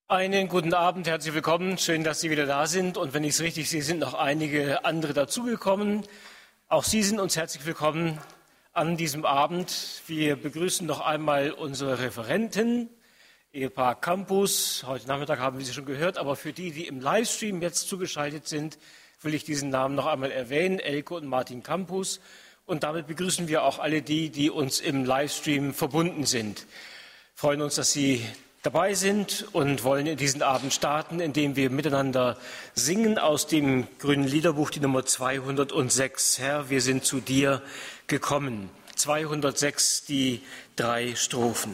Einen guten Abend, herzlich willkommen. Schön, dass Sie wieder da sind. Und wenn ich es richtig sehe, sind noch einige andere dazugekommen. Auch Sie sind uns herzlich willkommen an diesem Abend. Wir begrüßen noch einmal unsere Referenten, Ehepaar Campus. Heute Nachmittag haben wir sie schon gehört, aber für die, die im Livestream jetzt zugeschaltet sind, will ich diesen Namen noch einmal erwähnen, Elke und Martin Campus. Und damit begrüßen wir auch alle die, die uns im Livestream verbunden sind. Wir freuen uns, dass Sie dabei sind und wollen in diesen Abend starten, indem wir miteinander singen aus dem Grünen Liederbuch, die Nummer 206. Herr, wir sind zu dir gekommen. 206, die 3 Strophen.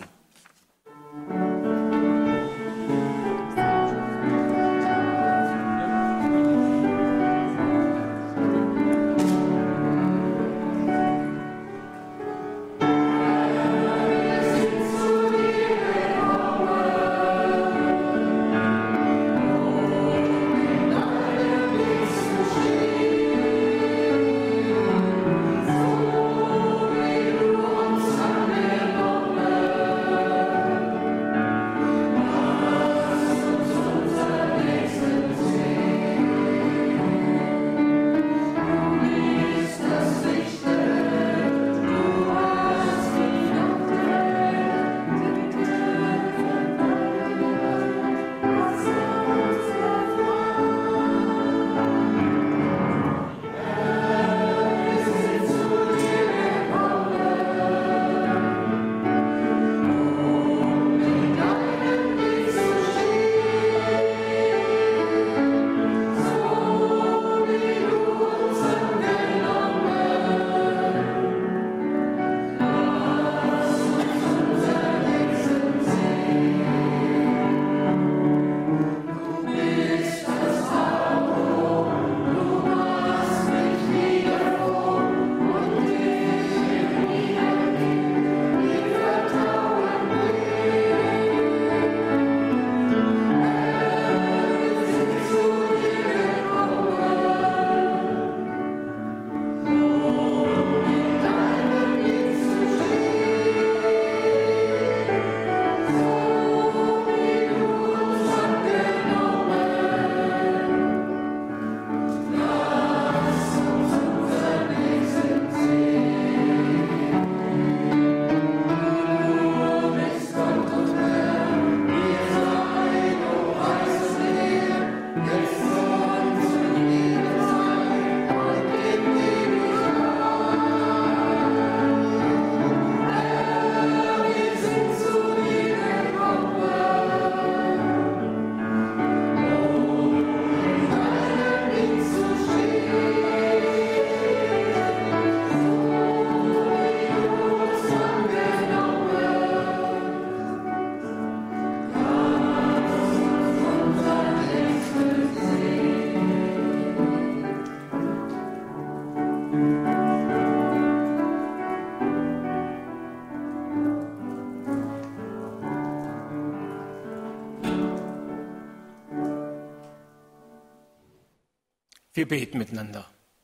Wir beten miteinander.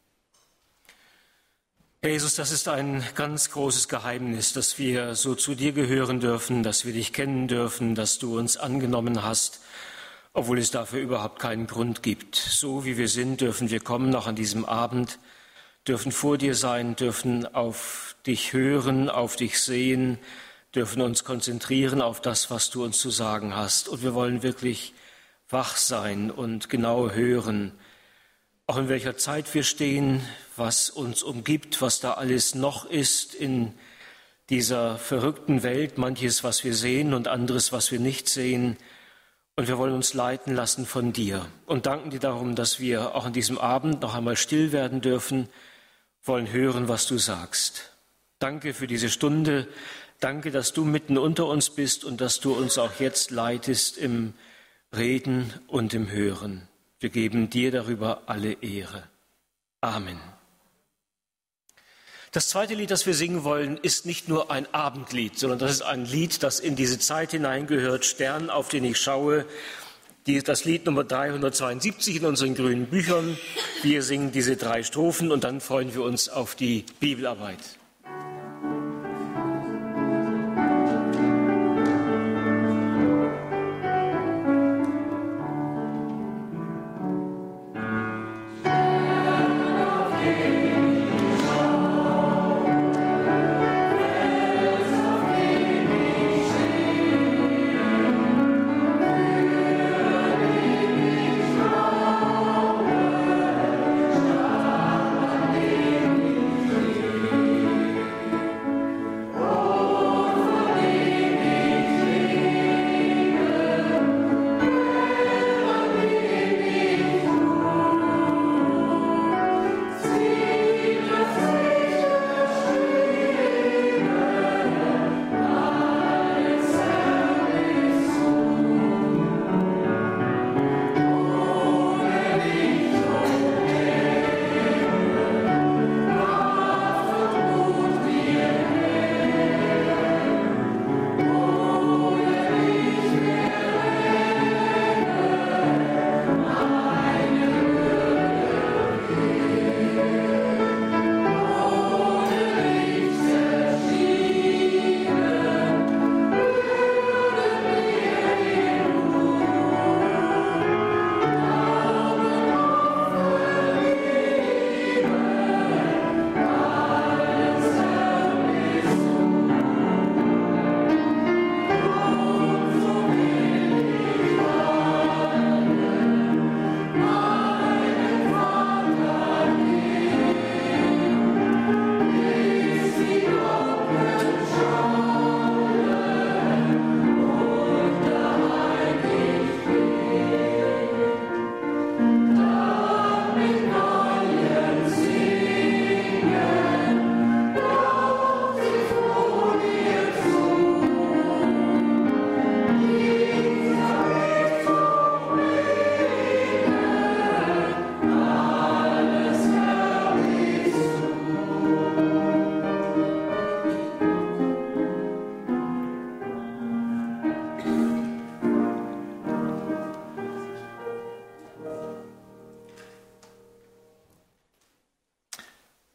Herr Jesus, das ist ein ganz großes Geheimnis, dass wir so zu dir gehören dürfen, dass wir dich kennen dürfen, dass du uns angenommen hast, obwohl es dafür überhaupt keinen Grund gibt. So wie wir sind, dürfen wir kommen, noch an diesem Abend, dürfen vor dir sein, dürfen auf dich hören, auf dich sehen, dürfen uns konzentrieren auf das, was du uns zu sagen hast. Und wir wollen wirklich wach sein und genau hören, auch in welcher Zeit wir stehen, was uns umgibt, was da alles noch ist in dieser verrückten Welt, manches, was wir sehen und anderes, was wir nicht sehen. Und wir wollen uns leiten lassen von dir und danken dir darum, dass wir auch an diesem Abend noch einmal still werden dürfen, wollen hören, was du sagst. Danke für diese Stunde, danke, dass du mitten unter uns bist und dass du uns auch jetzt leitest im Reden und im Hören. Wir geben dir darüber alle Ehre. Amen. Das zweite Lied, das wir singen wollen, ist nicht nur ein Abendlied, sondern das ist ein Lied, das in diese Zeit hineingehört, Stern, auf den ich schaue. Das Lied Nummer 372 in unseren grünen Büchern. Wir singen diese 3 Strophen und dann freuen wir uns auf die Bibelarbeit.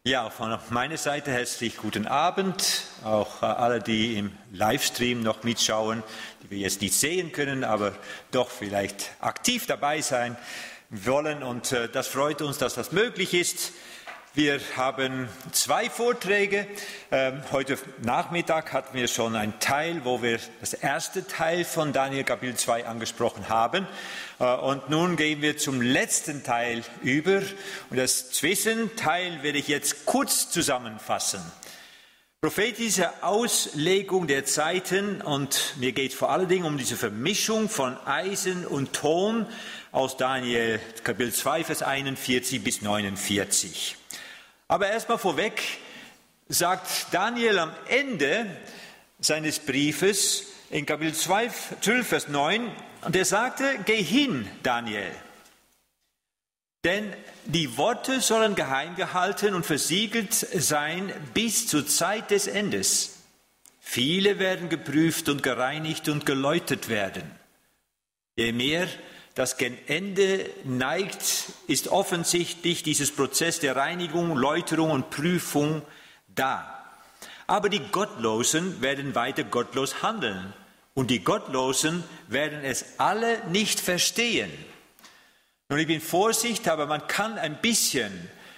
Ja, von meiner Seite herzlich guten Abend, auch alle, die im Livestream noch mitschauen, die wir jetzt nicht sehen können, aber doch vielleicht aktiv dabei sein wollen. Und das freut uns, dass das möglich ist. Wir haben 2 Vorträge. Heute Nachmittag hatten wir schon einen Teil, wo wir das erste Teil von Daniel Kapitel 2 angesprochen haben. Und nun gehen wir zum letzten Teil über. Und das Zwischenteil werde ich jetzt kurz zusammenfassen. Prophetische Auslegung der Zeiten, und mir geht vor allen Dingen um diese Vermischung von Eisen und Ton aus Daniel Kapitel 2, Vers 41 bis 49. Aber erstmal vorweg sagt Daniel am Ende seines Briefes in Kapitel 12, Vers 9, und er sagte, geh hin, Daniel, denn die Worte sollen geheim gehalten und versiegelt sein bis zur Zeit des Endes. Viele werden geprüft und gereinigt und geläutert werden. Je mehr das gen Ende neigt, ist offensichtlich dieses Prozess der Reinigung, Läuterung und Prüfung da. Aber die Gottlosen werden weiter gottlos handeln. Und die Gottlosen werden es alle nicht verstehen. Nun, ich bin vorsichtig, aber man kann ein bisschen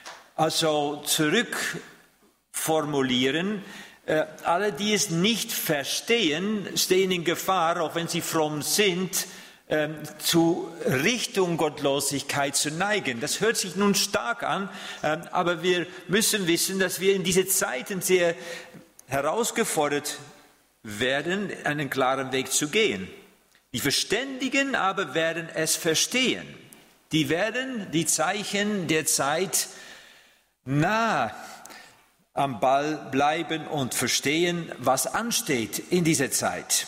zurückformulieren. Alle, die es nicht verstehen, stehen in Gefahr, auch wenn sie fromm sind, zu Richtung Gottlosigkeit zu neigen. Das hört sich nun stark an, aber wir müssen wissen, dass wir in diese Zeiten sehr herausgefordert werden, einen klaren Weg zu gehen. Die Verständigen aber werden es verstehen. Die werden die Zeichen der Zeit nah am Ball bleiben und verstehen, was ansteht in dieser Zeit.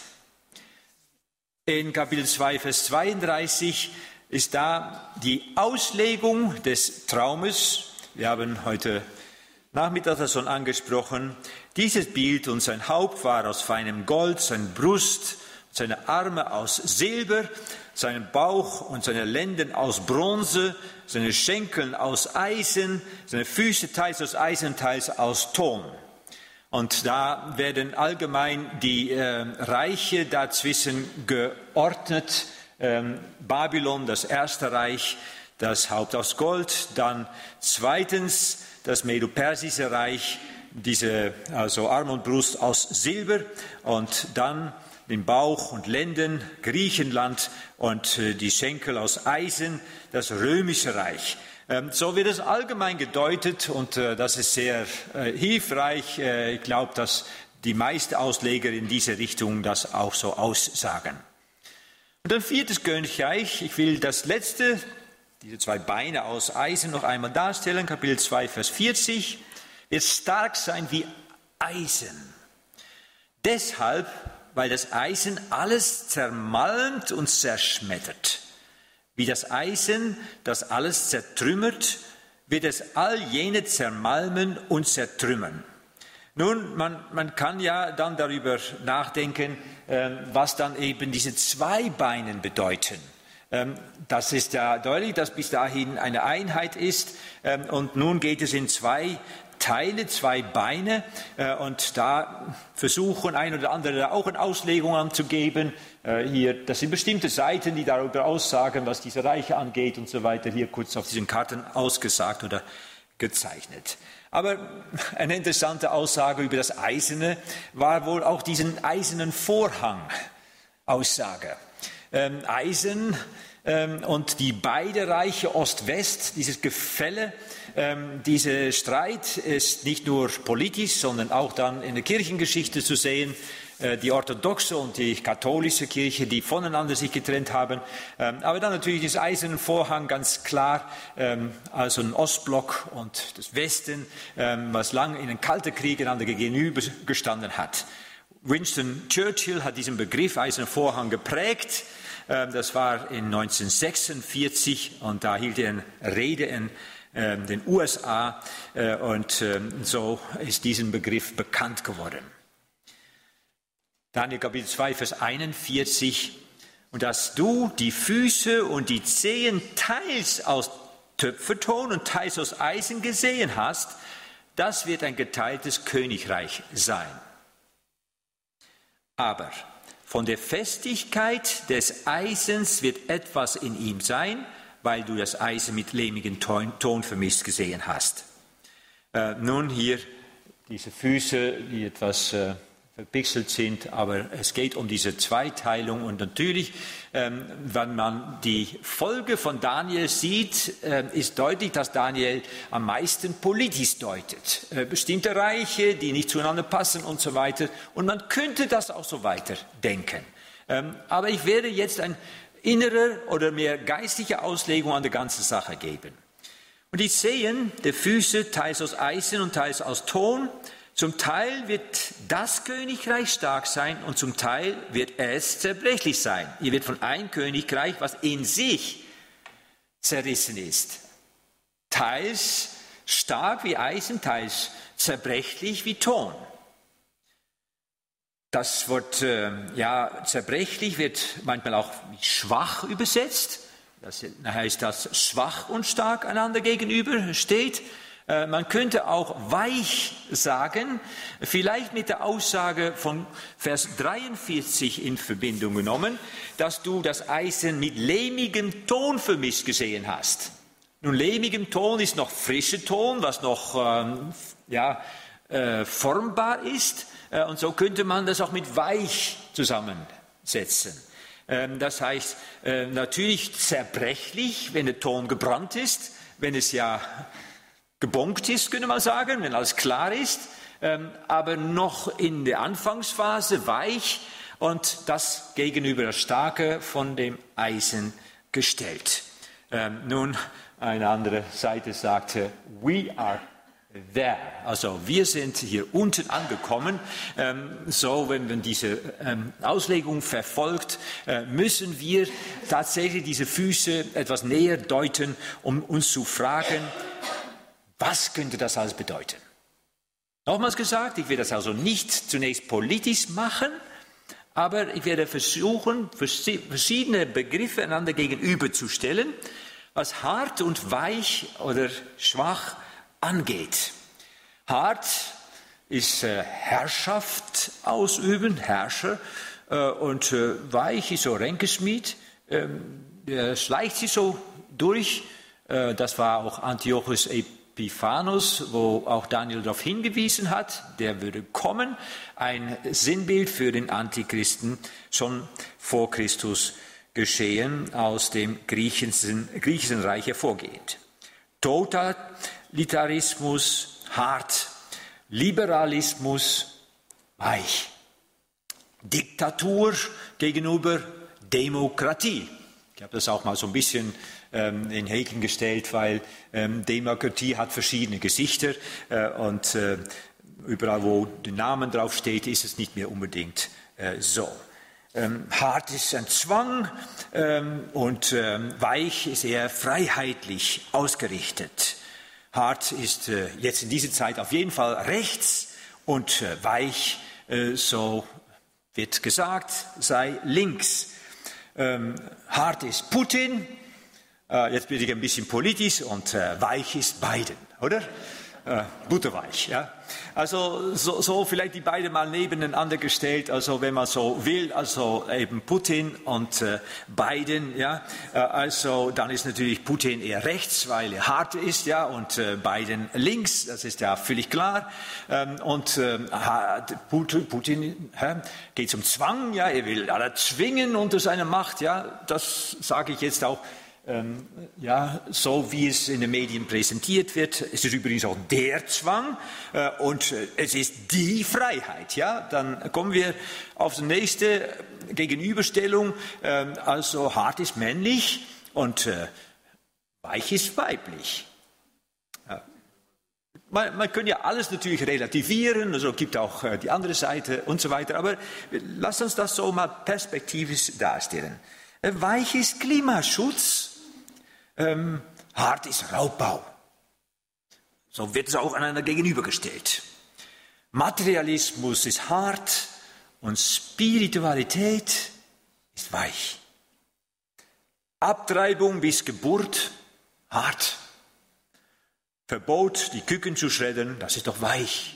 In Kapitel 2, Vers 32 ist da die Auslegung des Traumes. Wir haben heute Nachmittag das schon angesprochen. Dieses Bild und sein Haupt war aus feinem Gold, seine Brust, seine Arme aus Silber, seinen Bauch und seine Lenden aus Bronze, seine Schenkel aus Eisen, seine Füße teils aus Eisen, teils aus Ton. Und da werden allgemein die Reiche dazwischen geordnet. Babylon, das erste Reich, das Haupt aus Gold. Dann zweitens das Medo-Persische Reich, also Arm und Brust aus Silber. Und dann den Bauch und Lenden, Griechenland und die Schenkel aus Eisen, das Römische Reich. So wird es allgemein gedeutet und das ist sehr hilfreich. Ich glaube, dass die meisten Ausleger in diese Richtung das auch so aussagen. Und ein 4. Königreich, ich will das letzte, diese 2 Beine aus Eisen noch einmal darstellen, Kapitel 2, Vers 40, wird stark sein wie Eisen. Deshalb, weil das Eisen alles zermalmt und zerschmettert. Wie das Eisen, das alles zertrümmert, wird es all jene zermalmen und zertrümmern. Nun, man kann ja dann darüber nachdenken, was dann eben diese 2 Beinen bedeuten. Das ist ja deutlich, dass bis dahin eine Einheit ist und nun geht es in 2 Teile, 2 Beine und da versuchen ein oder andere auch eine Auslegung anzugeben. Hier, das sind bestimmte Seiten, die darüber aussagen, was diese Reiche angeht und so weiter, hier kurz auf diesen Karten ausgesagt oder gezeichnet. Aber eine interessante Aussage über das Eiserne war wohl auch diesen eisernen Vorhang Aussage. Eisen und die beiden Reiche Ost-West, dieses Gefälle, dieser Streit ist nicht nur politisch, sondern auch dann in der Kirchengeschichte zu sehen. Die orthodoxe und die katholische Kirche, die voneinander sich getrennt haben. Aber dann natürlich das Eiserne Vorhang, ganz klar, also ein Ostblock und das Westen, was lange in den Kalten Krieg einander gegenübergestanden hat. Winston Churchill hat diesen Begriff Eiserner Vorhang geprägt. Das war in 1946 und da hielt er eine Rede in den USA und so ist diesen Begriff bekannt geworden. Daniel Kapitel 2, Vers 41. Und dass du die Füße und die Zehen teils aus Töpferton und teils aus Eisen gesehen hast, Das wird ein geteiltes Königreich sein. Aber von der Festigkeit des Eisens wird etwas in ihm sein, weil du das Eisen mit lehmigem Ton vermisst gesehen hast. Nun hier diese Füße, die etwas verpixelt sind, aber es geht um diese Zweiteilung. Und natürlich, wenn man die Folge von Daniel sieht, ist deutlich, dass Daniel am meisten politisch deutet. Bestimmte Reiche, die nicht zueinander passen und so weiter. Und man könnte das auch so weiter denken. Aber ich werde jetzt eine innere oder mehr geistliche Auslegung an der ganzen Sache geben. Und die Zehen der Füße, teils aus Eisen und teils aus Ton. Zum Teil wird das Königreich stark sein und zum Teil wird es zerbrechlich sein. Hier wird von einem Königreich, was in sich zerrissen ist. Teils stark wie Eisen, teils zerbrechlich wie Ton. Das Wort zerbrechlich wird manchmal auch schwach übersetzt. Das heißt, dass schwach und stark einander gegenüber steht. Man könnte auch weich sagen, vielleicht mit der Aussage von Vers 43 in Verbindung genommen, dass du das Eisen mit lehmigem Ton vermisst gesehen hast. Nun, lehmigem Ton ist noch frischer Ton, was noch formbar ist. Und so könnte man das auch mit weich zusammensetzen. Das heißt, natürlich zerbrechlich, wenn der Ton gebrannt ist, wenn es ja gebonkt ist, könnte man sagen, wenn alles klar ist, aber noch in der Anfangsphase weich und das gegenüber das Starke von dem Eisen gestellt. Nun, eine andere Seite sagte, we are there. Also wir sind hier unten angekommen. So, wenn man diese Auslegung verfolgt, müssen wir tatsächlich diese Füße etwas näher deuten, um uns zu fragen, was könnte das alles bedeuten? Nochmals gesagt, ich werde das also nicht zunächst politisch machen, aber ich werde versuchen, verschiedene Begriffe einander gegenüberzustellen, was hart und weich oder schwach angeht. Hart ist Herrschaft ausüben, Herrscher, und weich ist so Ränkeschmied, schleicht sich so durch. Das war auch Antiochus Epiphanes, wo auch Daniel darauf hingewiesen hat, der würde kommen, ein Sinnbild für den Antichristen, schon vor Christus geschehen, aus dem griechischen Reich hervorgehend. Totalitarismus, hart, Liberalismus, weich, Diktatur gegenüber Demokratie. Ich habe das auch mal so ein bisschen in Häkchen gestellt, weil Demokratie hat verschiedene Gesichter und überall, wo der Name drauf steht, ist es nicht mehr unbedingt so. Hart ist ein Zwang und weich ist eher freiheitlich ausgerichtet. Hart ist jetzt in dieser Zeit auf jeden Fall rechts und weich, so wird gesagt, sei links. Hart ist Putin, jetzt bin ich ein bisschen politisch und weich ist Biden, oder? Butterweich, ja. Also so vielleicht die beiden mal nebeneinander gestellt, also wenn man so will, also eben Putin und Biden, ja. Also dann ist natürlich Putin eher rechts, weil er hart ist, ja, und Biden links, das ist ja völlig klar. Und Putin geht zum Zwang, ja, er will alle zwingen unter seine Macht, ja. Das sage ich jetzt auch. So wie es in den Medien präsentiert wird, ist es übrigens auch der Zwang und es ist die Freiheit. Ja, dann kommen wir auf die nächste Gegenüberstellung. Also hart ist männlich und weich ist weiblich. Ja. Man kann ja alles natürlich relativieren, also gibt auch die andere Seite und so weiter. Aber lass uns das so mal perspektivisch darstellen. Weich ist Klimaschutz. Hart ist Raubbau. So wird es auch einander gegenübergestellt. Materialismus ist hart und Spiritualität ist weich. Abtreibung bis Geburt, hart. verbot, die Küken zu schreddern, das ist doch weich.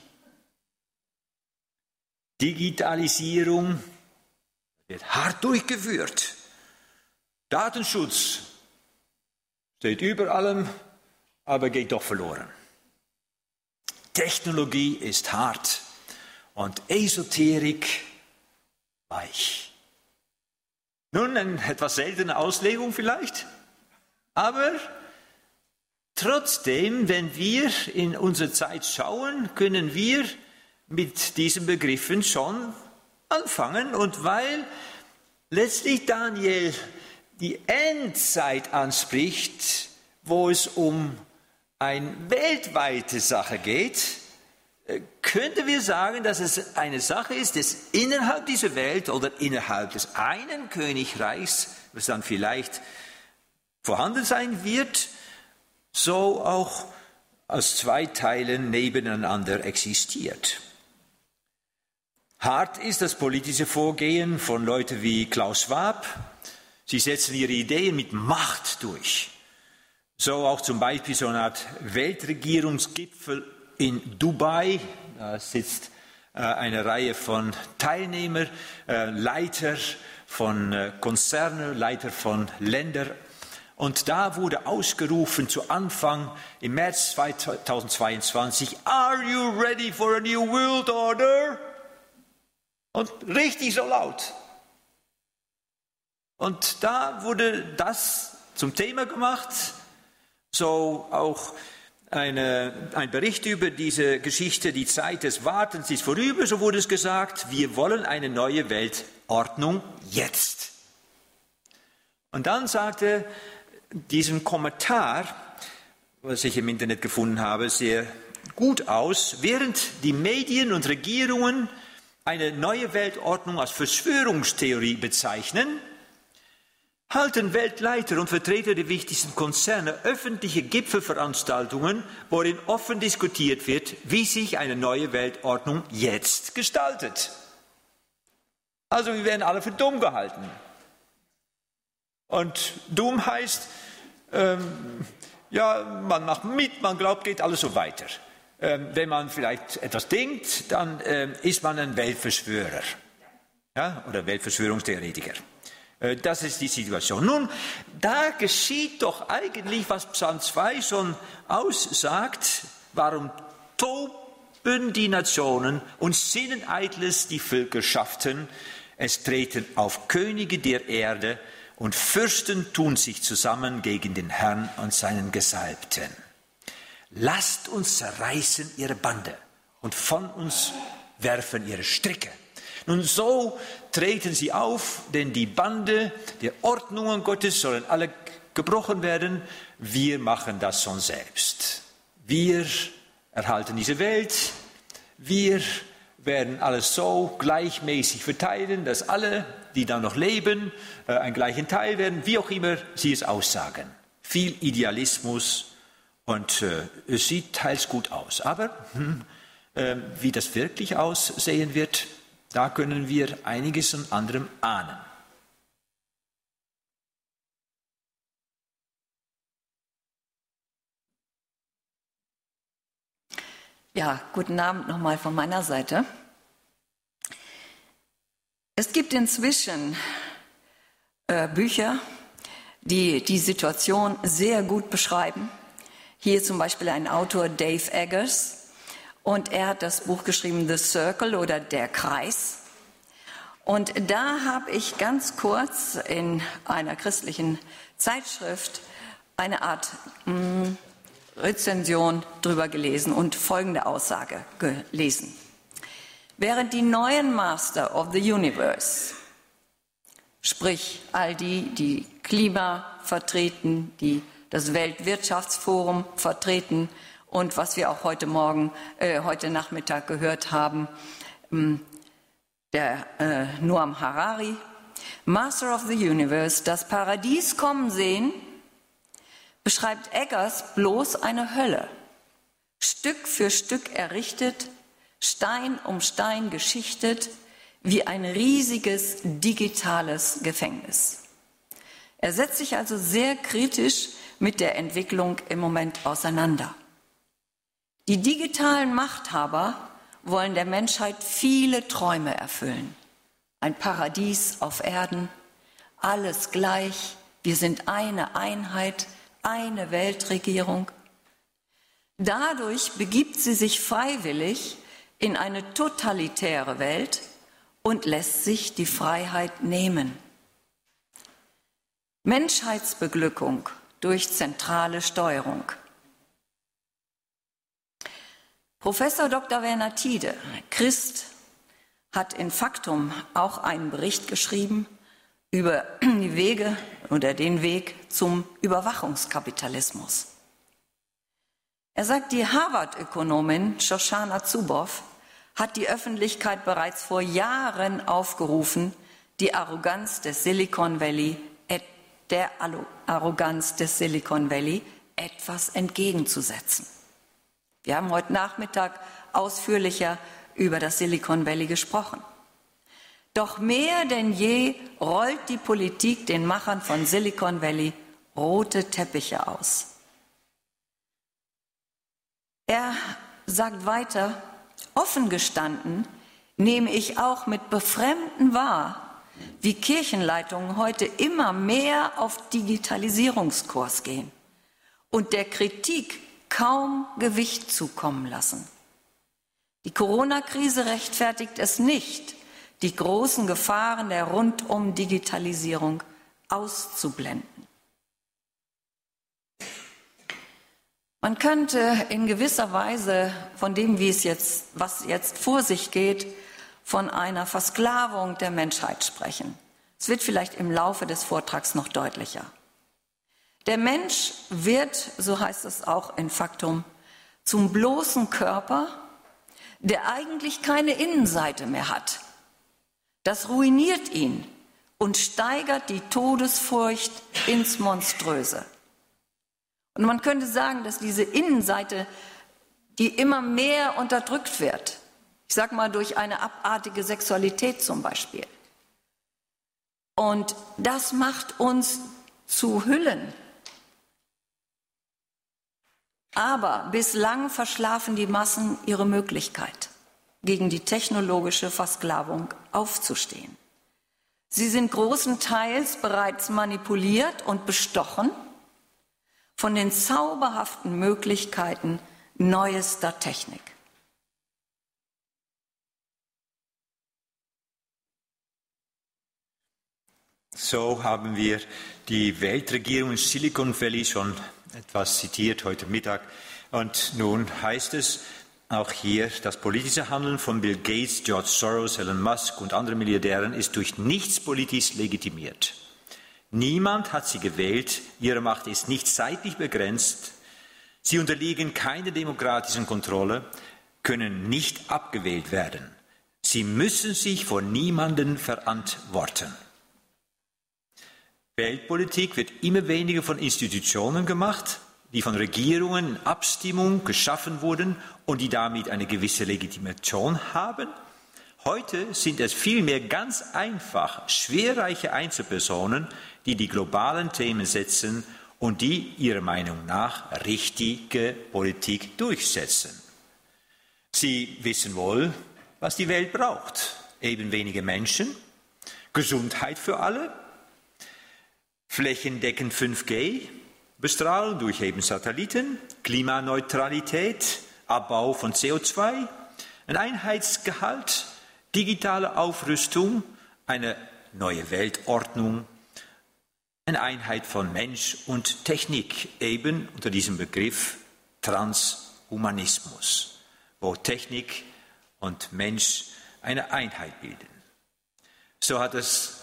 Digitalisierung wird hart durchgeführt. Datenschutz steht über allem, aber geht doch verloren. Technologie ist hart und Esoterik weich. Nun, eine etwas seltene Auslegung vielleicht, aber trotzdem, wenn wir in unsere Zeit schauen, können wir mit diesen Begriffen schon anfangen. Und weil letztlich Daniel die Endzeit anspricht, wo es um eine weltweite Sache geht, könnten wir sagen, dass es eine Sache ist, dass innerhalb dieser Welt oder innerhalb des einen Königreichs, was dann vielleicht vorhanden sein wird, so auch aus zwei Teilen nebeneinander existiert. Hart ist das politische Vorgehen von Leuten wie Klaus Schwab. Sie setzen ihre Ideen mit Macht durch. So auch zum Beispiel so eine Art Weltregierungsgipfel in Dubai. Da sitzt eine Reihe von Teilnehmern, Leiter von Konzernen, Leiter von Ländern. Und da wurde ausgerufen zu Anfang im März 2022, "Are you ready for a new world order?" Und richtig so laut. Und da wurde das zum Thema gemacht, so auch ein Bericht über diese Geschichte, die Zeit des Wartens ist vorüber, so wurde es gesagt, wir wollen eine neue Weltordnung jetzt. Und dann sagte diesen Kommentar, was ich im Internet gefunden habe, sehr gut aus, während die Medien und Regierungen eine neue Weltordnung als Verschwörungstheorie bezeichnen, halten Weltleiter und Vertreter der wichtigsten Konzerne öffentliche Gipfelveranstaltungen, worin offen diskutiert wird, wie sich eine neue Weltordnung jetzt gestaltet. Also wir werden alle für dumm gehalten. Und dumm heißt, man macht mit, man glaubt, geht alles so weiter. Wenn man vielleicht etwas denkt, dann ist man ein Weltverschwörer, ja, oder Weltverschwörungstheoretiker. Das ist die Situation. Nun, da geschieht doch eigentlich, was Psalm 2 schon aussagt, warum toben die Nationen und sinnen eitles die Völkerschaften, es treten auf Könige der Erde und Fürsten tun sich zusammen gegen den Herrn und seinen Gesalbten. Lasst uns zerreißen ihre Bande und von uns werfen ihre Stricke. Nun, so treten sie auf, denn die Bande der Ordnungen Gottes sollen alle gebrochen werden. Wir machen das schon selbst. Wir erhalten diese Welt. Wir werden alles so gleichmäßig verteilen, dass alle, die dann noch leben, einen gleichen Teil werden, wie auch immer sie es aussagen. Viel Idealismus und es sieht teils gut aus. Aber wie das wirklich aussehen wird, da können wir einiges an anderem ahnen. Ja, guten Abend nochmal von meiner Seite. Es gibt inzwischen Bücher, die die Situation sehr gut beschreiben. Hier zum Beispiel ein Autor, Dave Eggers, und er hat das Buch geschrieben, The Circle oder Der Kreis. Und da habe ich ganz kurz in einer christlichen Zeitschrift eine Art Rezension drüber gelesen und folgende Aussage gelesen. Während die neuen Master of the Universe, sprich all die Klima vertreten, die das Weltwirtschaftsforum vertreten und was wir auch heute Nachmittag gehört haben, der Noam Harari, Master of the Universe, das Paradies kommen sehen, beschreibt Eggers bloß eine Hölle, Stück für Stück errichtet, Stein um Stein geschichtet, wie ein riesiges digitales Gefängnis. Er setzt sich also sehr kritisch mit der Entwicklung im Moment auseinander. Die digitalen Machthaber wollen der Menschheit viele Träume erfüllen. Ein Paradies auf Erden, alles gleich, wir sind eine Einheit, eine Weltregierung. Dadurch begibt sie sich freiwillig in eine totalitäre Welt und lässt sich die Freiheit nehmen. Menschheitsbeglückung durch zentrale Steuerung. Professor Dr. Werner Tiede, Christ, hat in Faktum auch einen Bericht geschrieben über die Wege oder den Weg zum Überwachungskapitalismus. Er sagt, die Harvard-Ökonomin Shoshana Zuboff hat die Öffentlichkeit bereits vor Jahren aufgerufen, der Arroganz des Silicon Valley etwas entgegenzusetzen. Wir haben heute Nachmittag ausführlicher über das Silicon Valley gesprochen. Doch mehr denn je rollt die Politik den Machern von Silicon Valley rote Teppiche aus. Er sagt weiter, offen gestanden nehme ich auch mit Befremden wahr, wie Kirchenleitungen heute immer mehr auf Digitalisierungskurs gehen und der Kritik kaum Gewicht zukommen lassen. Die Corona-Krise rechtfertigt es nicht, die großen Gefahren der Rundum-Digitalisierung auszublenden. Man könnte in gewisser Weise von dem, was jetzt vor sich geht, von einer Versklavung der Menschheit sprechen. Es wird vielleicht im Laufe des Vortrags noch deutlicher. Der Mensch wird, so heißt es auch in Faktum, zum bloßen Körper, der eigentlich keine Innenseite mehr hat. Das ruiniert ihn und steigert die Todesfurcht ins Monströse. Und man könnte sagen, dass diese Innenseite, die immer mehr unterdrückt wird, ich sage mal durch eine abartige Sexualität zum Beispiel. Und das macht uns zu Hüllen. Aber bislang verschlafen die Massen ihre Möglichkeit, gegen die technologische Versklavung aufzustehen. Sie sind großenteils bereits manipuliert und bestochen von den zauberhaften Möglichkeiten neuester Technik. So haben wir die Weltregierung in Silicon Valley schon etwas zitiert heute Mittag. Und nun heißt es auch hier, das politische Handeln von Bill Gates, George Soros, Elon Musk und anderen Milliardären ist durch nichts politisch legitimiert. Niemand hat sie gewählt, ihre Macht ist nicht zeitlich begrenzt, sie unterliegen keiner demokratischen Kontrolle, können nicht abgewählt werden. Sie müssen sich vor niemandem verantworten. Weltpolitik wird immer weniger von Institutionen gemacht, die von Regierungen in Abstimmung geschaffen wurden und die damit eine gewisse Legitimation haben. Heute sind es vielmehr ganz einfach schwerreiche Einzelpersonen, die die globalen Themen setzen und die ihrer Meinung nach richtige Politik durchsetzen. Sie wissen wohl, was die Welt braucht. Eben wenige Menschen, Gesundheit für alle, flächendeckend 5G, Bestrahlung durch eben Satelliten, Klimaneutralität, Abbau von CO2, ein Einheitsgehalt, digitale Aufrüstung, eine neue Weltordnung, eine Einheit von Mensch und Technik, eben unter diesem Begriff Transhumanismus, wo Technik und Mensch eine Einheit bilden. So hat es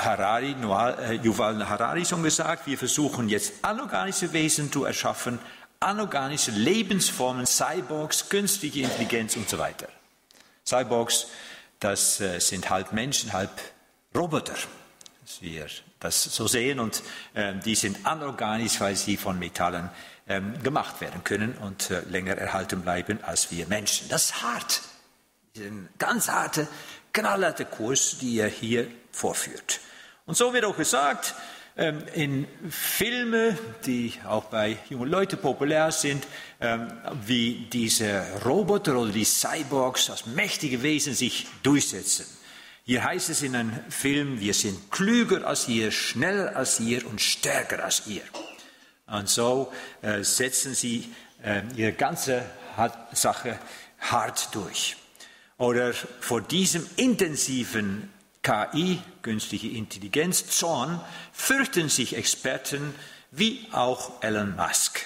Yuval Harari schon gesagt, wir versuchen jetzt anorganische Wesen zu erschaffen, anorganische Lebensformen, Cyborgs, künstliche Intelligenz und so weiter. Cyborgs, das sind halb Menschen, halb Roboter, dass wir das so sehen, und die sind anorganisch, weil sie von Metallen gemacht werden können und länger erhalten bleiben als wir Menschen. Das ist hart, ein ganz knallharter Kurs, die er hier vorführt. Und so wird auch gesagt, in Filme, die auch bei jungen Leuten populär sind, wie diese Roboter oder die Cyborgs als mächtige Wesen sich durchsetzen. Hier heißt es in einem Film, wir sind klüger als ihr, schneller als ihr und stärker als ihr. Und so setzen sie ihre ganze Sache hart durch. Oder vor diesem intensiven KI, künstliche Intelligenz, Zorn, fürchten sich Experten wie auch Elon Musk.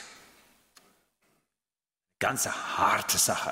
Ganz harte Sache.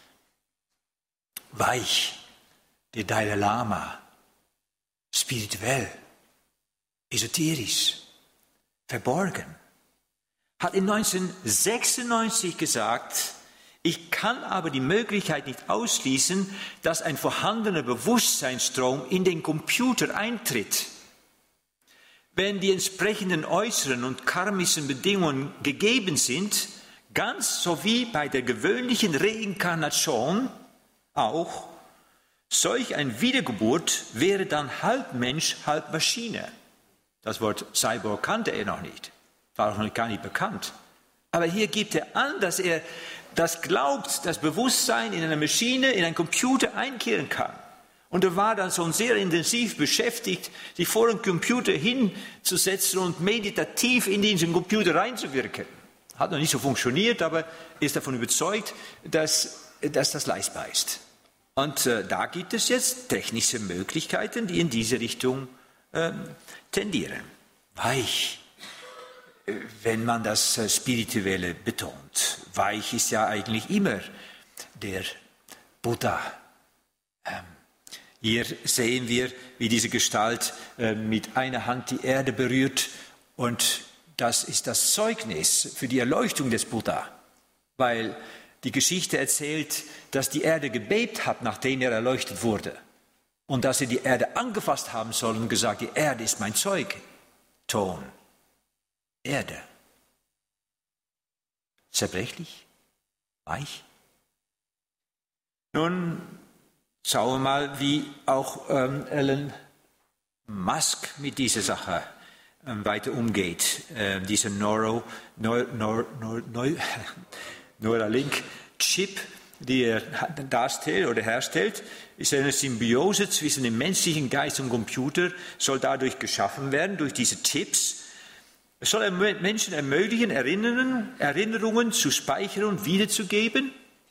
Weich, der Dalai Lama, spirituell, esoterisch, verborgen, hat in 1996 gesagt, ich kann aber die Möglichkeit nicht ausschließen, dass ein vorhandener Bewusstseinsstrom in den Computer eintritt. Wenn die entsprechenden äußeren und karmischen Bedingungen gegeben sind, ganz so wie bei der gewöhnlichen Reinkarnation auch, solch eine Wiedergeburt wäre dann halb Mensch, halb Maschine. Das Wort Cyborg kannte er noch nicht, war auch noch gar nicht bekannt. Aber hier gibt er an, dass er das glaubt, das Bewusstsein in einer Maschine, in einen Computer einkehren kann. Und er war dann schon sehr intensiv beschäftigt, sich vor den Computer hinzusetzen und meditativ in diesen Computer reinzuwirken. Hat noch nicht so funktioniert, aber ist davon überzeugt, dass das leistbar ist. Und da gibt es jetzt technische Möglichkeiten, die in diese Richtung tendieren. Weich, wenn man das Spirituelle betont. Weich ist ja eigentlich immer der Buddha. Hier sehen wir, wie diese Gestalt mit einer Hand die Erde berührt, und das ist das Zeugnis für die Erleuchtung des Buddha, weil die Geschichte erzählt, dass die Erde gebebt hat, nachdem er erleuchtet wurde, und dass sie die Erde angefasst haben soll und gesagt, die Erde ist mein Zeugton. Erde. Zerbrechlich? Weich? Nun schauen wir mal, wie auch Elon Musk mit dieser Sache weiter umgeht. Dieser Neuralink-Chip, die er darstellt oder herstellt, ist eine Symbiose zwischen dem menschlichen Geist und Computer, soll dadurch geschaffen werden, durch diese Chips. Es soll Menschen ermöglichen, Erinnerungen zu speichern und wiederzugeben.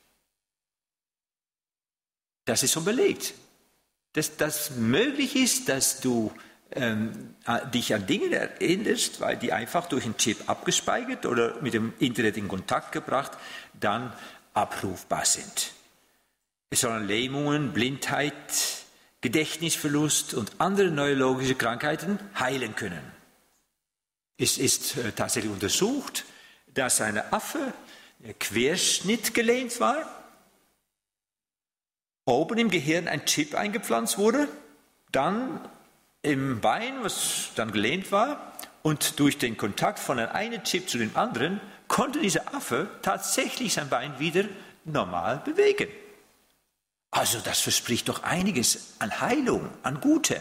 Das ist schon belegt. Dass das möglich ist, dass du dich an Dinge erinnerst, weil die einfach durch einen Chip abgespeichert oder mit dem Internet in Kontakt gebracht, dann abrufbar sind. Es sollen Lähmungen, Blindheit, Gedächtnisverlust und andere neurologische Krankheiten heilen können. Es ist tatsächlich untersucht, dass ein Affe querschnittgelähmt war, oben im Gehirn ein Chip eingepflanzt wurde, dann im Bein, was dann gelähmt war, und durch den Kontakt von einem Chip zu dem anderen konnte dieser Affe tatsächlich sein Bein wieder normal bewegen. Also das verspricht doch einiges an Heilung, an Gutem.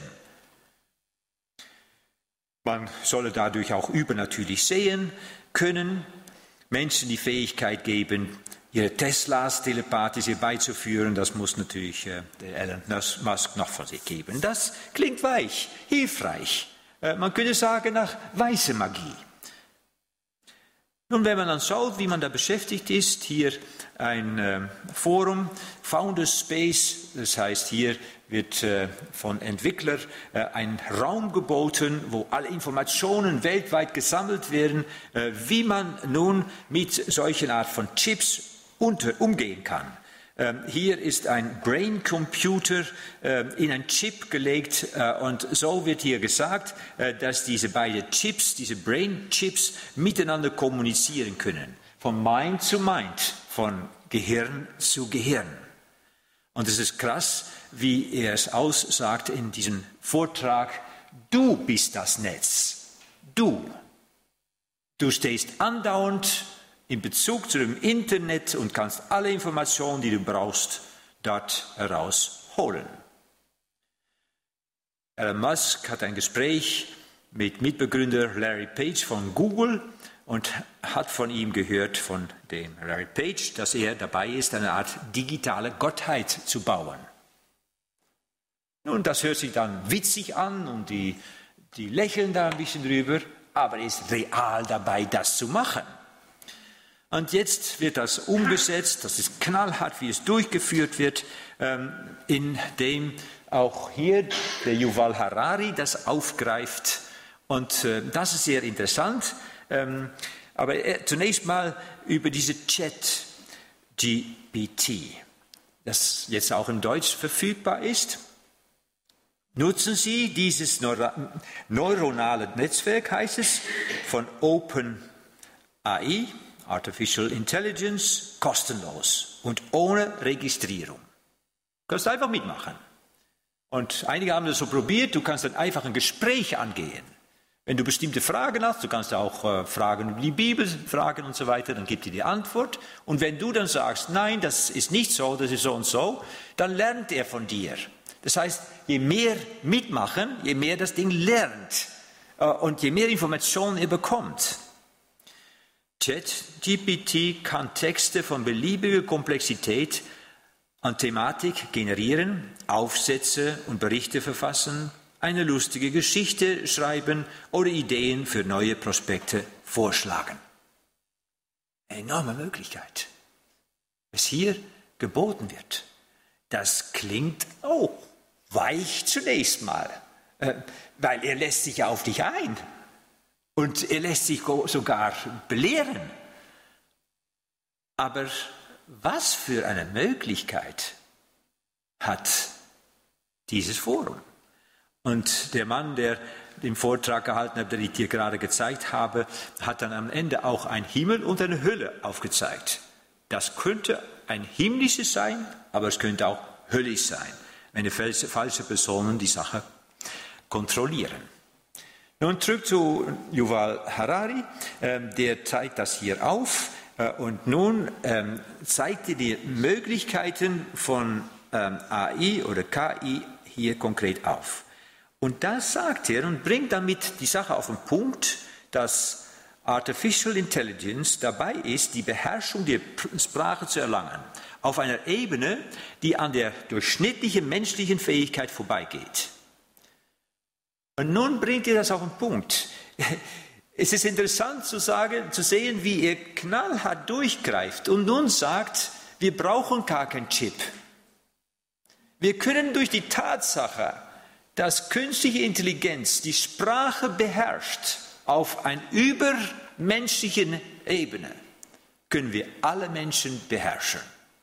Man solle dadurch auch übernatürlich sehen können, Menschen die Fähigkeit geben, ihre Teslas telepathisch herbeizuführen. Das muss natürlich der Elon Musk noch von sich geben. Das klingt weich, hilfreich. Man könnte sagen, nach weißer Magie. Nun, wenn man dann schaut, wie man da beschäftigt ist, hier ein Forum, Founders Space, das heißt, hier wird von Entwicklern ein Raum geboten, wo alle Informationen weltweit gesammelt werden, wie man nun mit solchen Art von Chips umgehen kann. Hier ist ein Brain-Computer in einen Chip gelegt, und so wird hier gesagt, dass diese beiden Chips, diese Brain-Chips, miteinander kommunizieren können. Von Mind zu Mind, von Gehirn zu Gehirn. Und es ist krass, wie er es aussagt in diesem Vortrag: Du bist das Netz. Du. Du stehst andauernd in Bezug zu dem Internet und kannst alle Informationen, die du brauchst, dort herausholen. Elon Musk hat ein Gespräch mit Mitbegründer Larry Page von Google und hat von ihm gehört, von dem Larry Page, dass er dabei ist, eine Art digitale Gottheit zu bauen. Nun, das hört sich dann witzig an und die lächeln da ein bisschen drüber, aber er ist real dabei, das zu machen. Und jetzt wird das umgesetzt, das ist knallhart, wie es durchgeführt wird, indem auch hier der Yuval Harari das aufgreift. Und das ist sehr interessant. Aber zunächst mal über diese ChatGPT, das jetzt auch in Deutsch verfügbar ist. Nutzen Sie dieses neuronale Netzwerk, heißt es, von OpenAI, Artificial Intelligence, kostenlos und ohne Registrierung. Du kannst einfach mitmachen. Und einige haben das so probiert, du kannst dann einfach ein Gespräch angehen. Wenn du bestimmte Fragen hast, du kannst auch Fragen über die Bibel fragen und so weiter, dann gibt dir die Antwort. Und wenn du dann sagst, nein, das ist nicht so, das ist so und so, dann lernt er von dir. Das heißt, je mehr mitmachen, je mehr das Ding lernt und je mehr Informationen er bekommt. ChatGPT kann Texte von beliebiger Komplexität an Thematik generieren, Aufsätze und Berichte verfassen, eine lustige Geschichte schreiben oder Ideen für neue Prospekte vorschlagen. Eine enorme Möglichkeit, was hier geboten wird. Das klingt weich zunächst mal, weil er lässt sich auf dich ein und er lässt sich sogar belehren. Aber was für eine Möglichkeit hat dieses Forum? Und der Mann, der den Vortrag gehalten hat, den ich dir gerade gezeigt habe, hat dann am Ende auch einen Himmel und eine Hölle aufgezeigt. Das könnte ein himmlisches sein, aber es könnte auch höllisch sein, wenn falsche Personen die Sache kontrollieren. Nun zurück zu Yuval Harari, der zeigt das hier auf und nun zeigt er die Möglichkeiten von AI oder KI hier konkret auf. Und das sagt er und bringt damit die Sache auf den Punkt, dass Artificial Intelligence dabei ist, die Beherrschung der Sprache zu erlangen, auf einer Ebene, die an der durchschnittlichen menschlichen Fähigkeit vorbeigeht. Und nun bringt er das auf den Punkt. Es ist interessant zu sehen, wie er knallhart durchgreift und nun sagt, wir brauchen gar keinen Chip. Wir können durch die Tatsache, dass künstliche Intelligenz die Sprache beherrscht auf einer übermenschlichen Ebene, können wir alle Menschen beherrschen.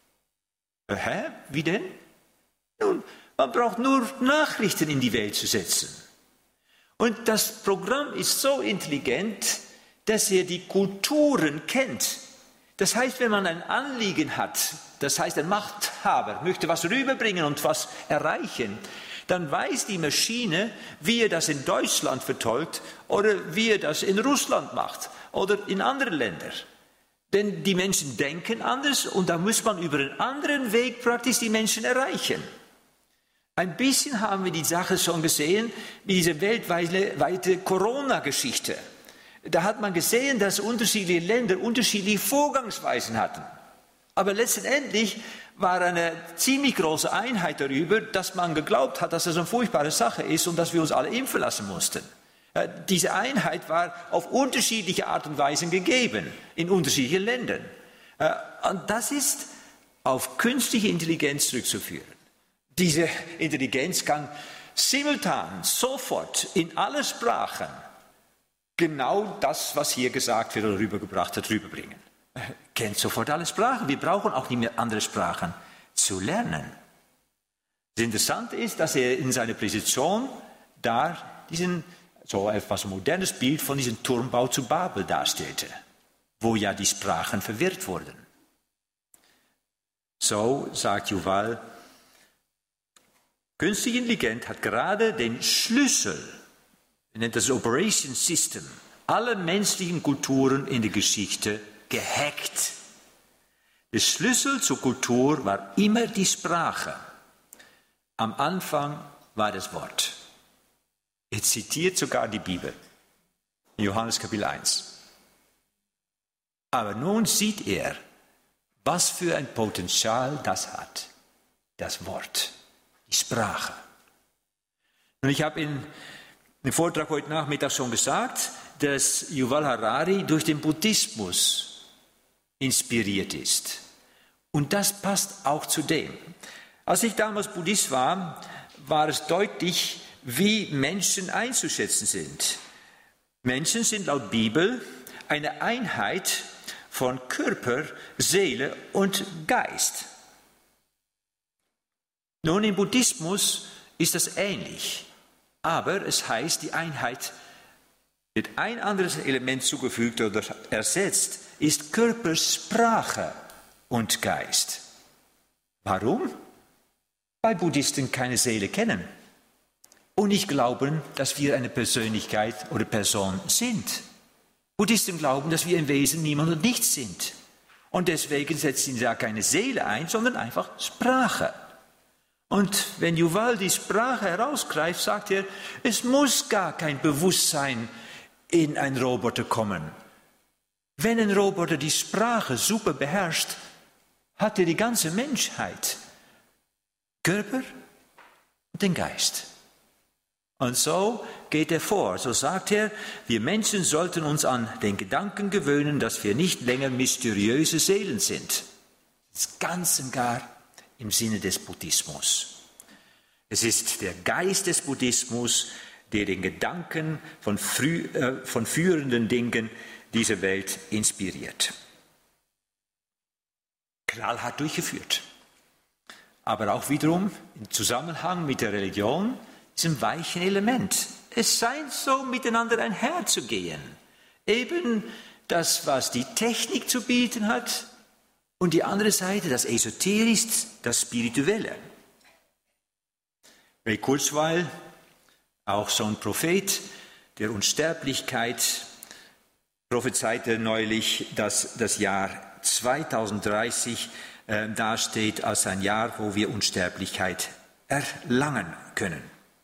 Wie denn? Nun, man braucht nur Nachrichten in die Welt zu setzen. Und das Programm ist so intelligent, dass er die Kulturen kennt. Das heißt, wenn man ein Anliegen hat, das heißt, ein Machthaber möchte was rüberbringen und was erreichen, dann weiß die Maschine, wie er das in Deutschland vertolkt oder wie er das in Russland macht oder in anderen Ländern. Denn die Menschen denken anders und da muss man über einen anderen Weg praktisch die Menschen erreichen. Ein bisschen haben wir die Sache schon gesehen mit dieser weltweite Corona-Geschichte. Da hat man gesehen, dass unterschiedliche Länder unterschiedliche Vorgangsweisen hatten. Aber letztendlich war eine ziemlich große Einheit darüber, dass man geglaubt hat, dass das eine furchtbare Sache ist und dass wir uns alle impfen lassen mussten. Diese Einheit war auf unterschiedliche Art und Weise gegeben in unterschiedlichen Ländern. Und das ist auf künstliche Intelligenz zurückzuführen. Diese Intelligenz kann simultan, sofort, in alle Sprachen genau das, was hier gesagt wird oder rübergebracht wird, rüberbringen. Kennt sofort alle Sprachen. Wir brauchen auch nicht mehr andere Sprachen zu lernen. Das Interessante ist, dass er in seiner Präsentation da so etwas modernes Bild von diesem Turmbau zu Babel darstellte, wo ja die Sprachen verwirrt wurden. So sagt Yuval, künstliche Intelligenz hat gerade den Schlüssel, er nennt das Operation System, aller menschlichen Kulturen in der Geschichte gehackt. Der Schlüssel zur Kultur war immer die Sprache. Am Anfang war das Wort. Er zitiert sogar die Bibel. In Johannes Kapitel 1. Aber nun sieht er, was für ein Potenzial das hat. Das Wort, die Sprache. Und ich habe in dem Vortrag heute Nachmittag schon gesagt, dass Yuval Harari durch den Buddhismus inspiriert ist. Und das passt auch zu dem. Als ich damals Buddhist war, war es deutlich, wie Menschen einzuschätzen sind. Menschen sind laut Bibel eine Einheit von Körper, Seele und Geist. Nun, im Buddhismus ist das ähnlich, aber es heißt, die Einheit wird ein anderes Element zugefügt oder ersetzt, ist Körper, Sprache und Geist. Warum? Weil Buddhisten keine Seele kennen und nicht glauben, dass wir eine Persönlichkeit oder Person sind. Buddhisten glauben, dass wir im Wesen niemand und nichts sind. Und deswegen setzen sie da keine Seele ein, sondern einfach Sprache. Und wenn Yuval die Sprache herausgreift, sagt er, es muss gar kein Bewusstsein in einen Roboter kommen. Wenn ein Roboter die Sprache super beherrscht, hat er die ganze Menschheit. Körper und den Geist. Und so geht er vor. So sagt er, wir Menschen sollten uns an den Gedanken gewöhnen, dass wir nicht länger mysteriöse Seelen sind. Das ist ganz und gar im Sinne des Buddhismus. Es ist der Geist des Buddhismus, der den Gedanken von führenden Dingen dieser Welt inspiriert. Knallhart durchgeführt. Aber auch wiederum im Zusammenhang mit der Religion ist ein weichen Element. Es scheint so miteinander einherzugehen. Eben das, was die Technik zu bieten hat, und die andere Seite, das Esoterisch, das Spirituelle. Ray Kurzweil, auch so ein Prophet der Unsterblichkeit, prophezeite neulich, dass das Jahr 2030 dasteht als ein Jahr, wo wir Unsterblichkeit erlangen können.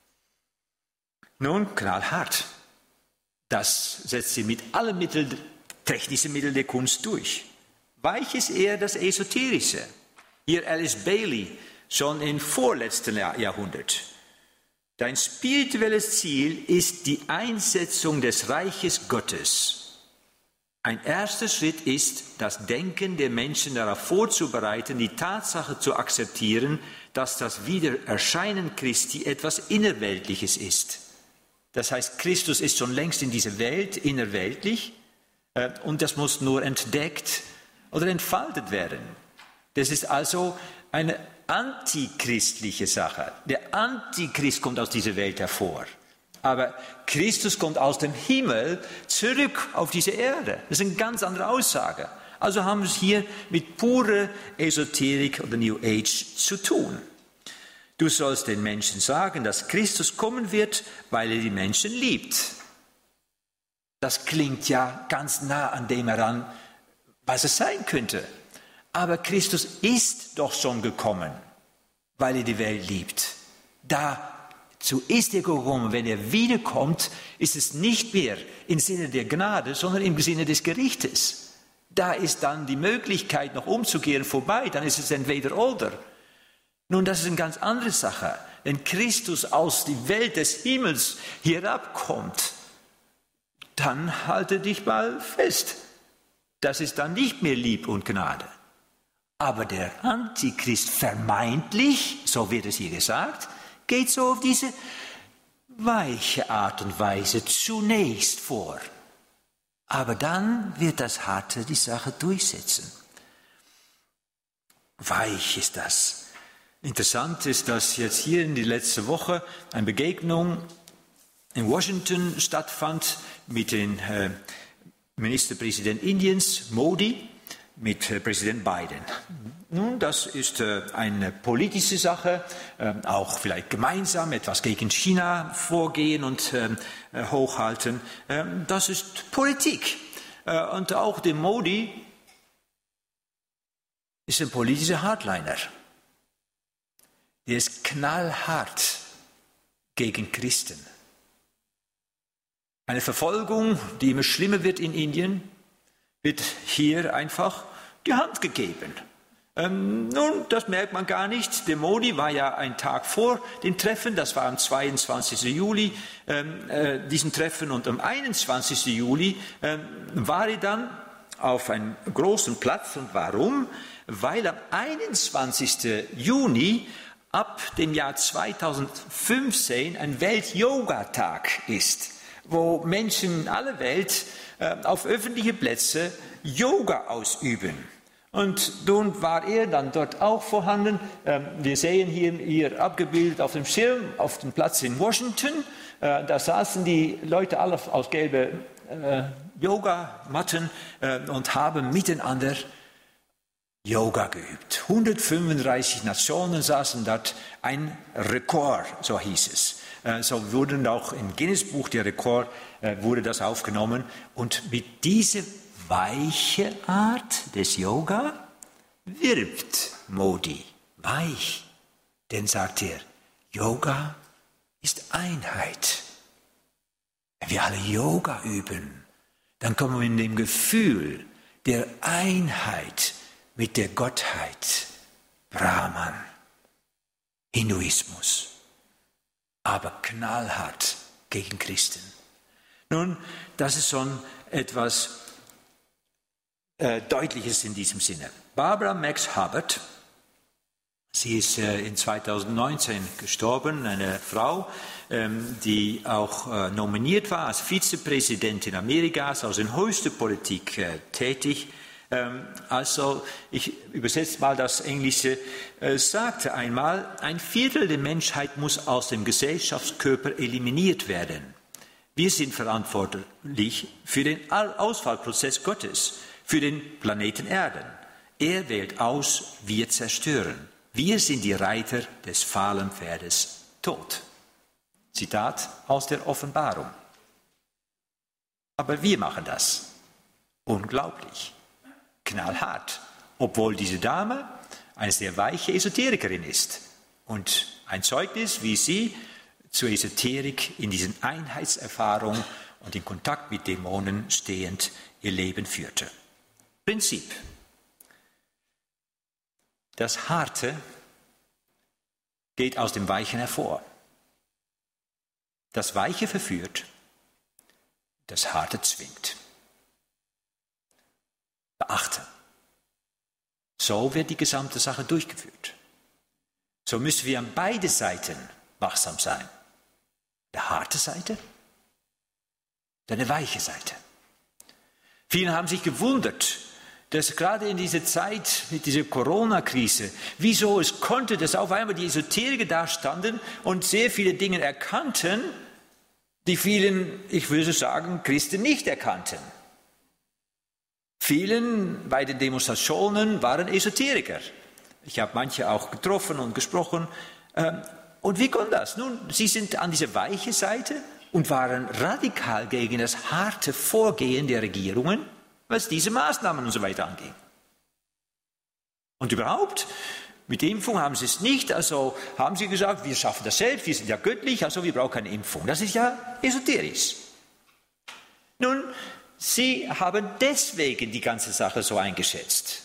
Nun, knallhart. Das setzt sie mit allen Mitteln, technischen Mitteln der Kunst durch. Weich ist eher das Esoterische. Hier Alice Bailey, schon im vorletzten Jahrhundert. Dein spirituelles Ziel ist die Einsetzung des Reiches Gottes. Ein erster Schritt ist, das Denken der Menschen darauf vorzubereiten, die Tatsache zu akzeptieren, dass das Wiedererscheinen Christi etwas Innerweltliches ist. Das heißt, Christus ist schon längst in dieser Welt, innerweltlich, und das muss nur entdeckt oder entfaltet werden. Das ist also eine antichristliche Sache. Der Antichrist kommt aus dieser Welt hervor. Aber Christus kommt aus dem Himmel zurück auf diese Erde. Das ist eine ganz andere Aussage. Also haben wir es hier mit purer Esoterik oder New Age zu tun. Du sollst den Menschen sagen, dass Christus kommen wird, weil er die Menschen liebt. Das klingt ja ganz nah an dem heran, was es sein könnte. Aber Christus ist doch schon gekommen, weil er die Welt liebt. Dazu ist er gekommen. Wenn er wiederkommt, ist es nicht mehr im Sinne der Gnade, sondern im Sinne des Gerichtes. Da ist dann die Möglichkeit, noch umzukehren, vorbei. Dann ist es entweder oder. Nun, das ist eine ganz andere Sache. Wenn Christus aus der Welt des Himmels herabkommt, dann halte dich mal fest. Das ist dann nicht mehr Liebe und Gnade. Aber der Antichrist vermeintlich, so wird es hier gesagt, geht so auf diese weiche Art und Weise zunächst vor. Aber dann wird das Harte die Sache durchsetzen. Weich ist das. Interessant ist, dass jetzt hier in die letzte Woche eine Begegnung in Washington stattfand mit dem Ministerpräsident Indiens, Modi, mit Präsident Biden. Nun, das ist eine politische Sache, auch vielleicht gemeinsam etwas gegen China vorgehen und hochhalten. Das ist Politik. Und auch der Modi ist ein politischer Hardliner. Der ist knallhart gegen Christen. Eine Verfolgung, die immer schlimmer wird in Indien, wird hier einfach die Hand gegeben. Nun, das merkt man gar nicht. Der Modi war ja ein Tag vor dem Treffen, das war am 22. Juli, diesen Treffen. Und am 21. Juli war er dann auf einem großen Platz. Und warum? Weil am 21. Juni ab dem Jahr 2015 ein Welt-Yoga-Tag ist, wo Menschen in aller Welt auf öffentliche Plätze Yoga ausüben. Und nun war er dann dort auch vorhanden. Wir sehen hier abgebildet auf dem Schirm, auf dem Platz in Washington. Da saßen die Leute alle aus gelben Yogamatten und haben miteinander Yoga geübt. 135 Nationen saßen dort, ein Rekord, so hieß es. So wurden auch im Guinness-Buch der Rekord wurde das aufgenommen. Und mit dieser weiche Art des Yoga wirbt Modi. Weich. Denn, sagt er, Yoga ist Einheit. Wenn wir alle Yoga üben, dann kommen wir in dem Gefühl der Einheit mit der Gottheit. Brahman, Hinduismus, aber knallhart gegen Christen. Nun, das ist schon etwas Deutliches in diesem Sinne. Barbara Max Hubbard, sie ist in 2019 gestorben, eine Frau, die auch nominiert war als Vizepräsidentin Amerikas, also in höchster Politik tätig. Also, ich übersetze mal das Englische, sagte einmal, 1/4 der Menschheit muss aus dem Gesellschaftskörper eliminiert werden. Wir sind verantwortlich für den Auswahlprozess Gottes, für den Planeten Erden. Er wählt aus, wir zerstören. Wir sind die Reiter des fahlen Pferdes Tod. Zitat aus der Offenbarung. Aber wir machen das. Unglaublich. Knallhart. Obwohl diese Dame eine sehr weiche Esoterikerin ist. Und ein Zeugnis, wie sie zur Esoterik in diesen Einheitserfahrungen und in Kontakt mit Dämonen stehend ihr Leben führte. Prinzip. Das Harte geht aus dem Weichen hervor. Das Weiche verführt, das Harte zwingt. Beachte. So wird die gesamte Sache durchgeführt. So müssen wir an beide Seiten wachsam sein. Der harte Seite, eine weiche Seite. Viele haben sich gewundert, dass gerade in dieser Zeit mit dieser Corona-Krise, wieso es konnte, dass auf einmal die Esoteriker da standen und sehr viele Dinge erkannten, die vielen, ich würde sagen, Christen nicht erkannten. Vielen bei den Demonstrationen waren Esoteriker. Ich habe manche auch getroffen und gesprochen. Und wie kommt das? Nun, sie sind an dieser weichen Seite und waren radikal gegen das harte Vorgehen der Regierungen, was diese Maßnahmen und so weiter anging. Und überhaupt, mit Impfung haben sie es nicht, also haben sie gesagt, wir schaffen das selbst, wir sind ja göttlich, also wir brauchen keine Impfung. Das ist ja esoterisch. Nun, sie haben deswegen die ganze Sache so eingeschätzt.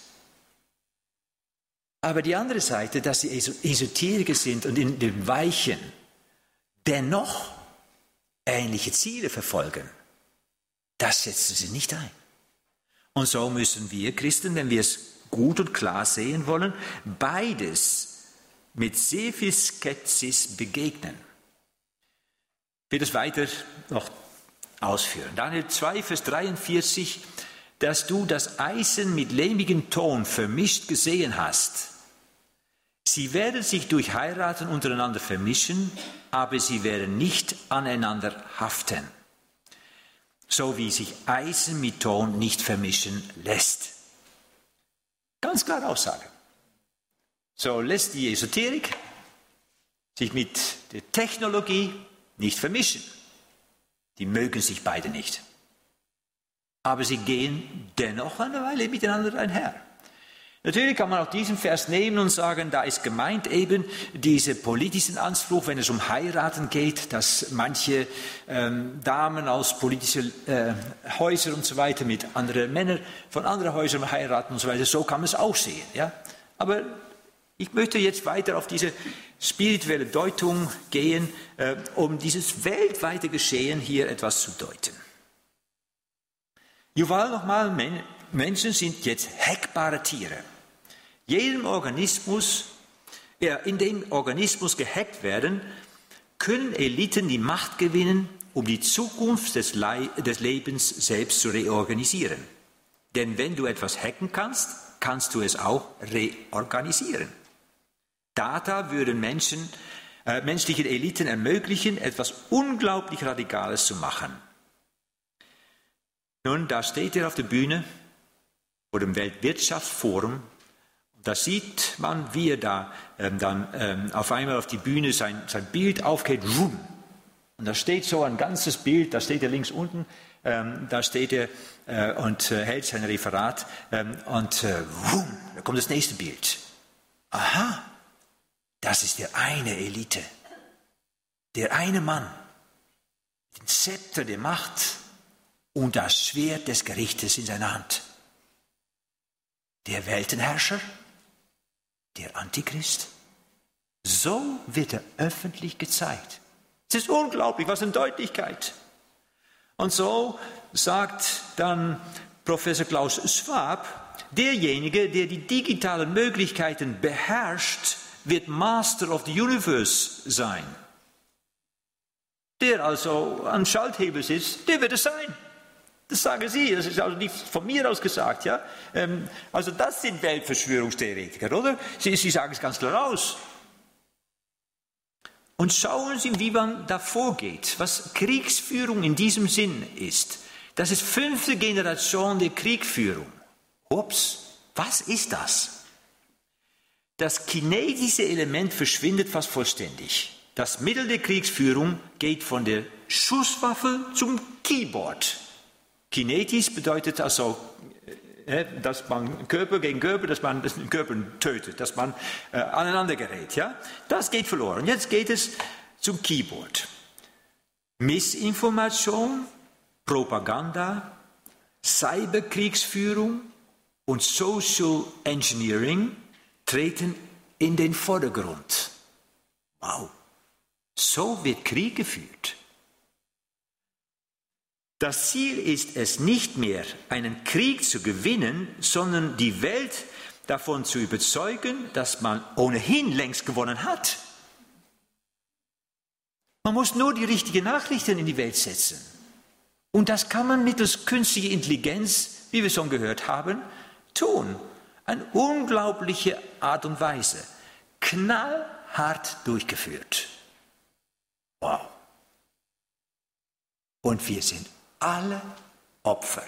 Aber die andere Seite, dass sie Esoteriker sind und in dem Weichen dennoch ähnliche Ziele verfolgen, das setzen sie nicht ein. Und so müssen wir Christen, wenn wir es gut und klar sehen wollen, beides mit sehr viel Skepsis begegnen. Ich will das weiter noch ausführen. Daniel 2, Vers 43, dass du das Eisen mit lehmigem Ton vermischt gesehen hast. Sie werden sich durch Heiraten untereinander vermischen, aber sie werden nicht aneinander haften. So wie sich Eisen mit Ton nicht vermischen lässt. Ganz klare Aussage. So lässt die Esoterik sich mit der Technologie nicht vermischen. Die mögen sich beide nicht. Aber sie gehen dennoch eine Weile miteinander einher. Natürlich kann man auch diesen Vers nehmen und sagen, da ist gemeint eben dieser politischen Anspruch, wenn es um Heiraten geht, dass manche Damen aus politischen Häusern und so weiter mit anderen Männern von anderen Häusern heiraten und so weiter. So kann man es auch sehen. Ja? Aber ich möchte jetzt weiter auf diese spirituelle Deutung gehen, um dieses weltweite Geschehen hier etwas zu deuten. Yuval nochmal, Menschen sind jetzt hackbare Tiere. In dem Organismus gehackt werden, können Eliten die Macht gewinnen, um die Zukunft des Lebens selbst zu reorganisieren. Denn wenn du etwas hacken kannst, kannst du es auch reorganisieren. Data würden menschlichen Eliten ermöglichen, etwas unglaublich Radikales zu machen. Nun, da steht er auf der Bühne vor dem Weltwirtschaftsforum. Da sieht man, wie er da dann auf einmal auf die Bühne sein Bild aufgeht. Und da steht so ein ganzes Bild, da steht er links unten, da steht er und hält sein Referat. Da kommt das nächste Bild. Aha, das ist der eine Elite, der eine Mann, den Zepter der Macht und das Schwert des Gerichtes in seiner Hand. Der Weltenherrscher, der Antichrist. So wird er öffentlich gezeigt. Es ist unglaublich, was eine Deutlichkeit. Und so sagt dann Professor Klaus Schwab, derjenige, der die digitalen Möglichkeiten beherrscht, wird Master of the Universe sein. Der also am Schalthebel sitzt, der wird es sein. Das sagen Sie, das ist also nicht von mir aus gesagt. Ja? Also das sind Weltverschwörungstheoretiker, oder? Sie sagen es ganz klar aus. Und schauen Sie, wie man da vorgeht, was Kriegsführung in diesem Sinn ist. Das ist 5. Generation der Kriegführung. Ups, was ist das? Das kinetische Element verschwindet fast vollständig. Das Mittel der Kriegsführung geht von der Schusswaffe zum Keyboard. Kinetisch bedeutet also, dass man Körper gegen Körper, dass man den Körper tötet, dass man aneinander gerät. Ja? Das geht verloren. Jetzt geht es zum Keyboard. Missinformation, Propaganda, Cyberkriegsführung und Social Engineering treten in den Vordergrund. Wow, so wird Krieg geführt. Das Ziel ist es nicht mehr, einen Krieg zu gewinnen, sondern die Welt davon zu überzeugen, dass man ohnehin längst gewonnen hat. Man muss nur die richtigen Nachrichten in die Welt setzen. Und das kann man mittels künstlicher Intelligenz, wie wir schon gehört haben, tun. Eine unglaubliche Art und Weise. Knallhart durchgeführt. Wow. Und wir sind alle Opfer.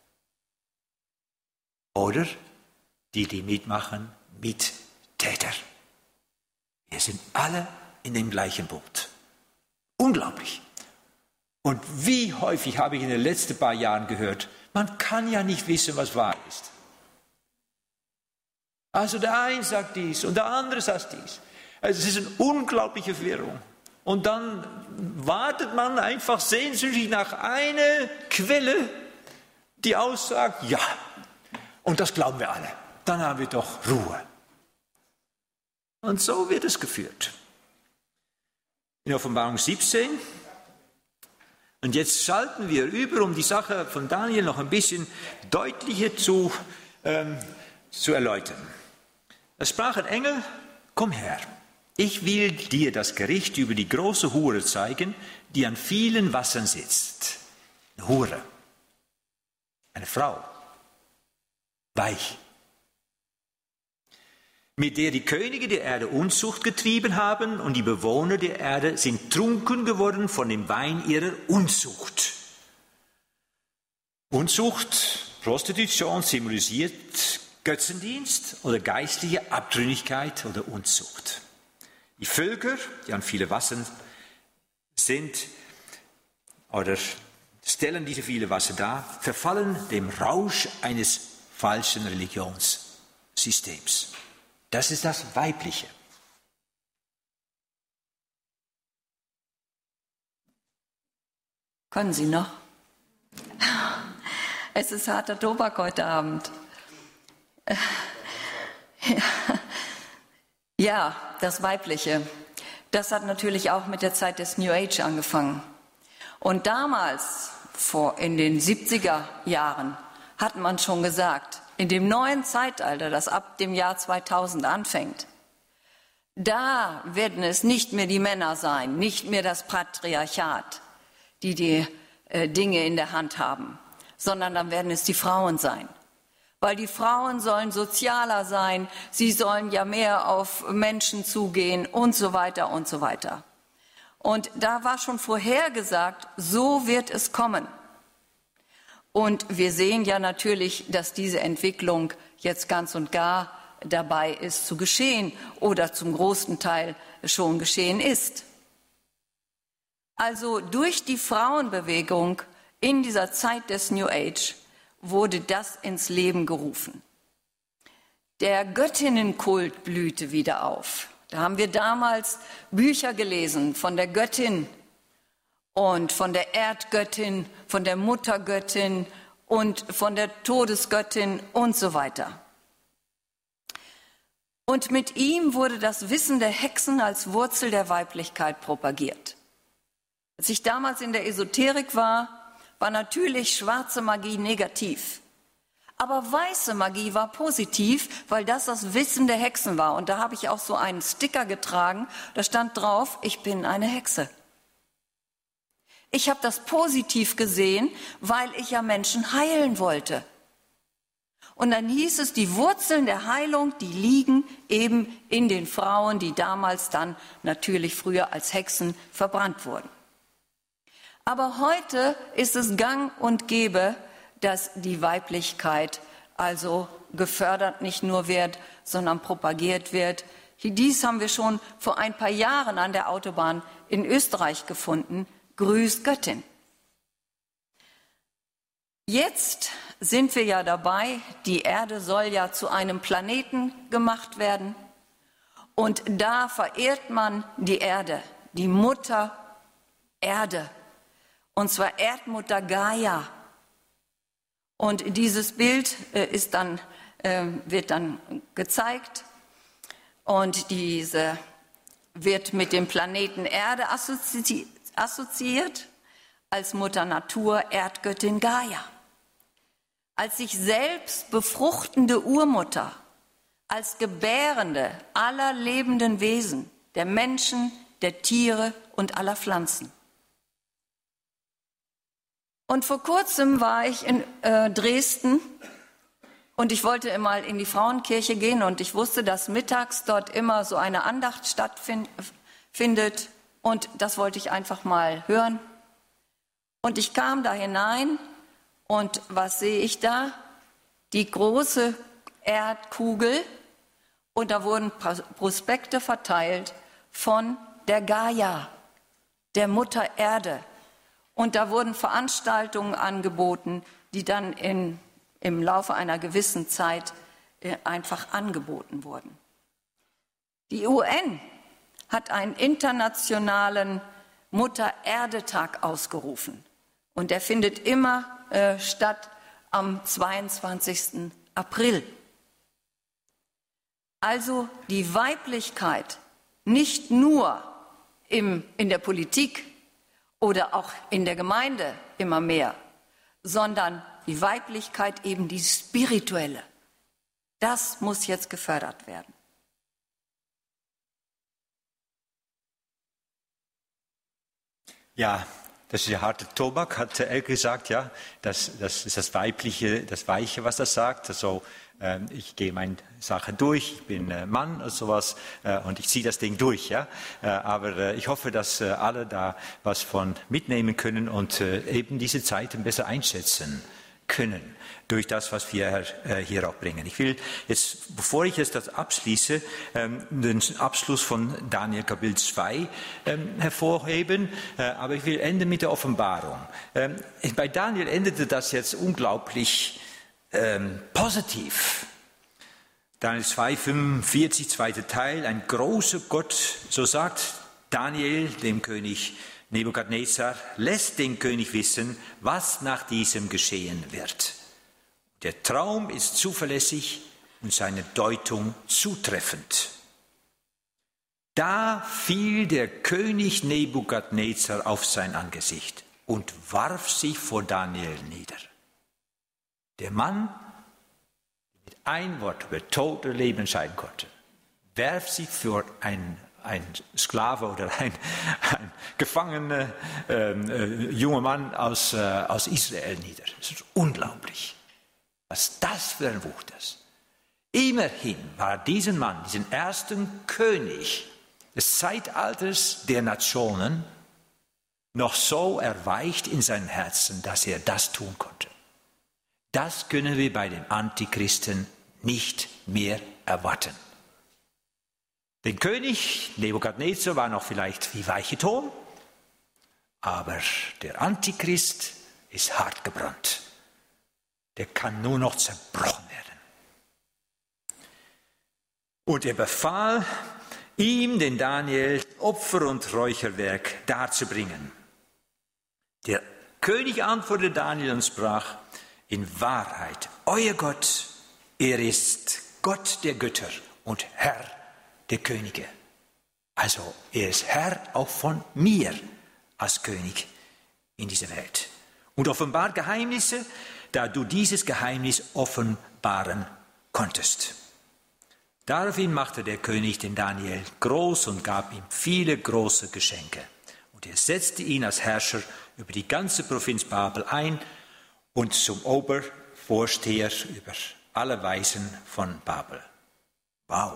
Oder die mitmachen, Mittäter. Wir sind alle in dem gleichen Boot. Unglaublich. Und wie häufig habe ich in den letzten paar Jahren gehört, man kann ja nicht wissen, was wahr ist. Also der eine sagt dies und der andere sagt dies. Also es ist eine unglaubliche Verwirrung. Und dann wartet man einfach sehnsüchtig nach einer Quelle, die aussagt, ja, und das glauben wir alle. Dann haben wir doch Ruhe. Und so wird es geführt. In Offenbarung 17. Und jetzt schalten wir über, um die Sache von Daniel noch ein bisschen deutlicher zu erläutern. Da sprach ein Engel, komm her. Ich will dir das Gericht über die große Hure zeigen, die an vielen Wassern sitzt. Eine Hure. Eine Frau. Weich. Mit der die Könige der Erde Unzucht getrieben haben und die Bewohner der Erde sind trunken geworden von dem Wein ihrer Unzucht. Unzucht, Prostitution symbolisiert Götzendienst oder geistliche Abtrünnigkeit oder Unzucht. Die Völker, die an viele Wassern sind oder stellen diese viele Wasser dar, verfallen dem Rausch eines falschen Religions. Systems. Das ist das Weibliche. Können Sie noch? Es ist harter Tobak heute Abend. Ja, das Weibliche. Das hat natürlich auch mit der Zeit des New Age angefangen. Und damals, in den 70er Jahren, hat man schon gesagt, in dem neuen Zeitalter, das ab dem Jahr 2000 anfängt, da werden es nicht mehr die Männer sein, nicht mehr das Patriarchat, die die Dinge in der Hand haben, sondern dann werden es die Frauen sein. Weil die Frauen sollen sozialer sein, sie sollen ja mehr auf Menschen zugehen und so weiter und so weiter. Und da war schon vorhergesagt, so wird es kommen. Und wir sehen ja natürlich, dass diese Entwicklung jetzt ganz und gar dabei ist zu geschehen oder zum großen Teil schon geschehen ist. Also durch die Frauenbewegung in dieser Zeit des New Age wurde das ins Leben gerufen. Der Göttinnenkult blühte wieder auf. Da haben wir damals Bücher gelesen von der Göttin und von der Erdgöttin, von der Muttergöttin und von der Todesgöttin und so weiter. Und mit ihm wurde das Wissen der Hexen als Wurzel der Weiblichkeit propagiert. Als ich damals in der Esoterik war natürlich schwarze Magie negativ. Aber weiße Magie war positiv, weil das Wissen der Hexen war. Und da habe ich auch so einen Sticker getragen, da stand drauf, ich bin eine Hexe. Ich habe das positiv gesehen, weil ich ja Menschen heilen wollte. Und dann hieß es, die Wurzeln der Heilung, die liegen eben in den Frauen, die damals dann natürlich früher als Hexen verbrannt wurden. Aber heute ist es gang und gäbe, dass die Weiblichkeit also gefördert nicht nur wird, sondern propagiert wird. Dies haben wir schon vor ein paar Jahren an der Autobahn in Österreich gefunden. Grüß Göttin. Jetzt sind wir ja dabei, die Erde soll ja zu einem Planeten gemacht werden. Und da verehrt man die Erde, die Mutter Erde. Und zwar Erdmutter Gaia. Und dieses Bild wird dann gezeigt. Und diese wird mit dem Planeten Erde assoziiert als Mutter Natur, Erdgöttin Gaia. Als sich selbst befruchtende Urmutter, als Gebärende aller lebenden Wesen, der Menschen, der Tiere und aller Pflanzen. Und vor kurzem war ich in Dresden und ich wollte mal in die Frauenkirche gehen und ich wusste, dass mittags dort immer so eine Andacht stattfindet und das wollte ich einfach mal hören. Und ich kam da hinein und was sehe ich da? Die große Erdkugel und da wurden Prospekte verteilt von der Gaia, der Mutter Erde. Und da wurden Veranstaltungen angeboten, die dann im Laufe einer gewissen Zeit einfach angeboten wurden. Die UN hat einen internationalen Mutter-Erde-Tag ausgerufen. Und der findet immer statt am 22. April. Also die Weiblichkeit nicht nur in der Politik, oder auch in der Gemeinde immer mehr, sondern die Weiblichkeit eben die spirituelle. Das muss jetzt gefördert werden. Ja, das ist ja harter Tobak, hat Elke gesagt, ja. Das ist das Weibliche, das Weiche, was das sagt. Also ich gehe meine Sache durch, ich bin Mann oder sowas und ich ziehe das Ding durch, ja. Aber ich hoffe, dass alle da was von mitnehmen können und eben diese Zeiten besser einschätzen können durch das, was wir hier auch bringen. Ich will jetzt, bevor ich jetzt das abschließe, den Abschluss von Daniel Kapitel 2 hervorheben, aber ich will enden mit der Offenbarung. Bei Daniel endete das jetzt unglaublich positiv. Daniel 2, 45, zweiter Teil, ein großer Gott, so sagt Daniel dem König Nebukadnezar, lässt den König wissen, was nach diesem geschehen wird. Der Traum ist zuverlässig und seine Deutung zutreffend. Da fiel der König Nebukadnezar auf sein Angesicht und warf sich vor Daniel nieder. Der Mann, der mit ein Wort über Tod oder Leben entscheiden konnte, warf sich für ein Sklave oder ein gefangener junger Mann aus Israel nieder. Das ist unglaublich, was das für ein Wucht ist. Immerhin war diesen Mann, diesen ersten König des Zeitalters der Nationen, noch so erweicht in seinem Herzen, dass er das tun konnte. Das können wir bei dem Antichristen nicht mehr erwarten. Der König Nebukadnezar war noch vielleicht wie weiche Ton, aber der Antichrist ist hart gebrannt. Der kann nur noch zerbrochen werden. Und er befahl ihm, den Daniel, Opfer und Räucherwerk darzubringen. Der König antwortete Daniel und sprach, in Wahrheit, euer Gott, er ist Gott der Götter und Herr der Könige. Also er ist Herr auch von mir als König in dieser Welt. Und offenbart Geheimnisse, da du dieses Geheimnis offenbaren konntest. Daraufhin machte der König den Daniel groß und gab ihm viele große Geschenke. Und er setzte ihn als Herrscher über die ganze Provinz Babel ein und zum Obervorsteher über alle Weisen von Babel. Wow!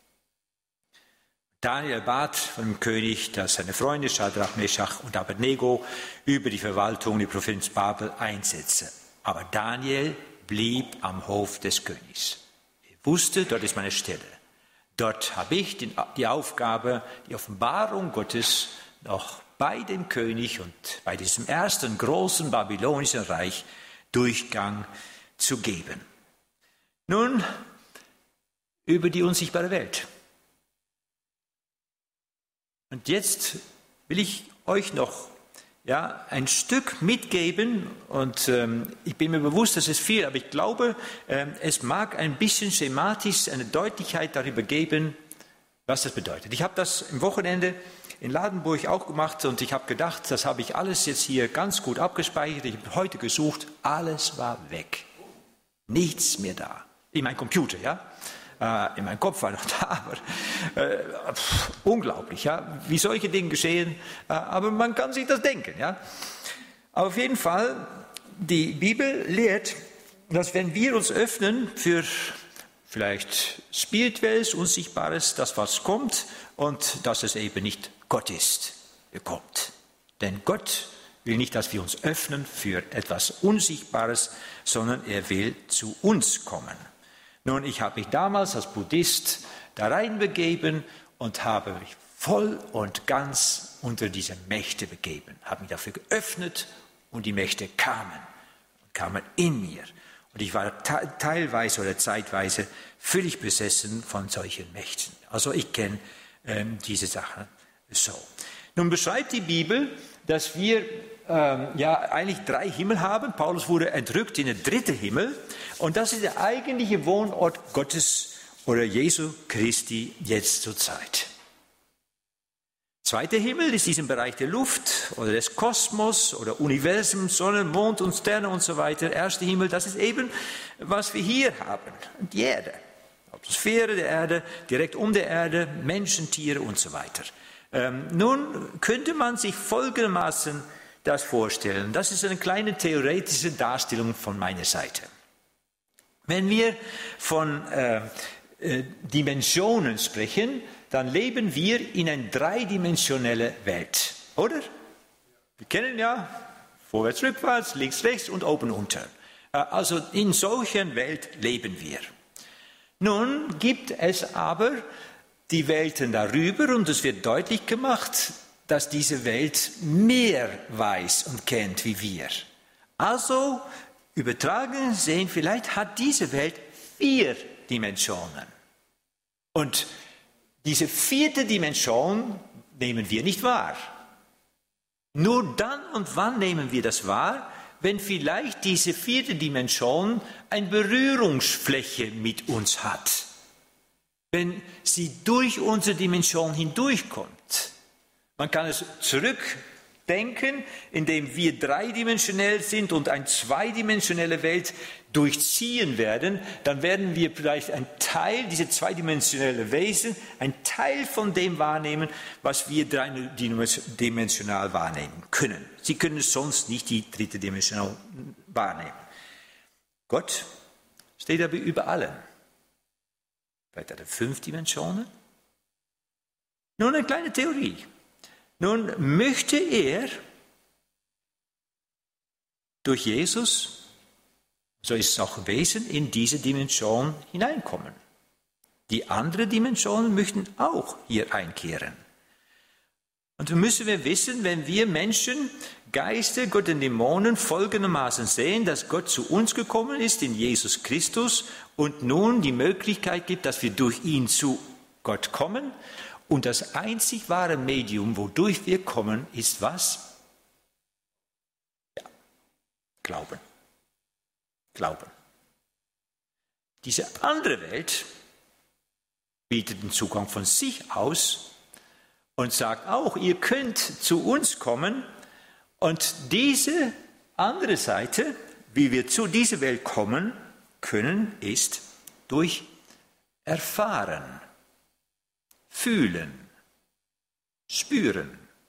Daniel bat von dem König, dass seine Freunde Schadrach, Meschach und Abednego über die Verwaltung der Provinz Babel einsetzten. Aber Daniel blieb am Hof des Königs. Er wusste, dort ist meine Stelle. Dort habe ich die Aufgabe, die Offenbarung Gottes noch bei dem König und bei diesem ersten großen babylonischen Reich Durchgang zu geben. Nun über die unsichtbare Welt. Und jetzt will ich euch noch ein Stück mitgeben und ich bin mir bewusst, das ist viel, aber ich glaube, es mag ein bisschen schematisch eine Deutlichkeit darüber geben, was das bedeutet. Ich habe das im Wochenende in Ladenburg auch gemacht und ich habe gedacht, das habe ich alles jetzt hier ganz gut abgespeichert. Ich habe heute gesucht, alles war weg. Nichts mehr da. In meinem Computer, in meinem Kopf war noch da, aber unglaublich, wie solche Dinge geschehen, aber man kann sich das denken. Aber auf jeden Fall, die Bibel lehrt, dass wenn wir uns öffnen für vielleicht Spirituelles, Unsichtbares, das was kommt und dass es eben nicht Gott ist, der kommt. Denn Gott will nicht, dass wir uns öffnen für etwas Unsichtbares, sondern er will zu uns kommen. Nun, ich habe mich damals als Buddhist da reinbegeben und habe mich voll und ganz unter diese Mächte begeben, habe mich dafür geöffnet und die Mächte kamen in mir. Und ich war teilweise oder zeitweise völlig besessen von solchen Mächten. Also ich kenne diese Sachen so. Nun beschreibt die Bibel, dass wir eigentlich 3 Himmel haben. Paulus wurde entrückt in den 3. Himmel. Und das ist der eigentliche Wohnort Gottes oder Jesu Christi jetzt zur Zeit. 2. Himmel ist dieser Bereich der Luft oder des Kosmos oder Universum, Sonne, Mond und Sterne und so weiter. 1. Himmel, das ist eben, was wir hier haben. Die Erde, Atmosphäre der Erde, direkt um der Erde, Menschen, Tiere und so weiter. Nun könnte man sich folgendermaßen das vorstellen. Das ist eine kleine theoretische Darstellung von meiner Seite. Wenn wir von Dimensionen sprechen, dann leben wir in einer 3-dimensionellen Welt, oder? Wir kennen vorwärts, rückwärts, links, rechts und oben, unten. Also in solchen Welt leben wir. Nun gibt es aber die Welten darüber und es wird deutlich gemacht, dass diese Welt mehr weiß und kennt wie wir. Also übertragen sehen, vielleicht hat diese Welt 4 Dimensionen. Und diese 4. Dimension nehmen wir nicht wahr. Nur dann und wann nehmen wir das wahr, wenn vielleicht diese 4. Dimension eine Berührungsfläche mit uns hat. Wenn sie durch unsere Dimension hindurchkommt. Man kann es zurückdenken, indem wir 3-dimensionell sind und eine 2-dimensionelle Welt durchziehen werden, dann werden wir vielleicht ein Teil dieser 2-dimensionellen Wesen, ein Teil von dem wahrnehmen, was wir 3-dimensional wahrnehmen können. Sie können sonst nicht die 3. Dimension wahrnehmen. Gott steht aber über allem. Vielleicht hat er 5 Dimensionen. Nun eine kleine Theorie. Nun möchte er durch Jesus, so ist es auch gewesen, in diese Dimension hineinkommen. Die anderen Dimensionen möchten auch hier einkehren. Und so müssen wir wissen, wenn wir Menschen, Geister, Gott und Dämonen folgendermaßen sehen, dass Gott zu uns gekommen ist in Jesus Christus und nun die Möglichkeit gibt, dass wir durch ihn zu Gott kommen. Und das einzig wahre Medium, wodurch wir kommen, ist was? Ja, Glauben. Glauben. Diese andere Welt bietet den Zugang von sich aus und sagt auch, ihr könnt zu uns kommen. Und diese andere Seite, wie wir zu dieser Welt kommen können, ist durch Erfahren, Fühlen, Spüren.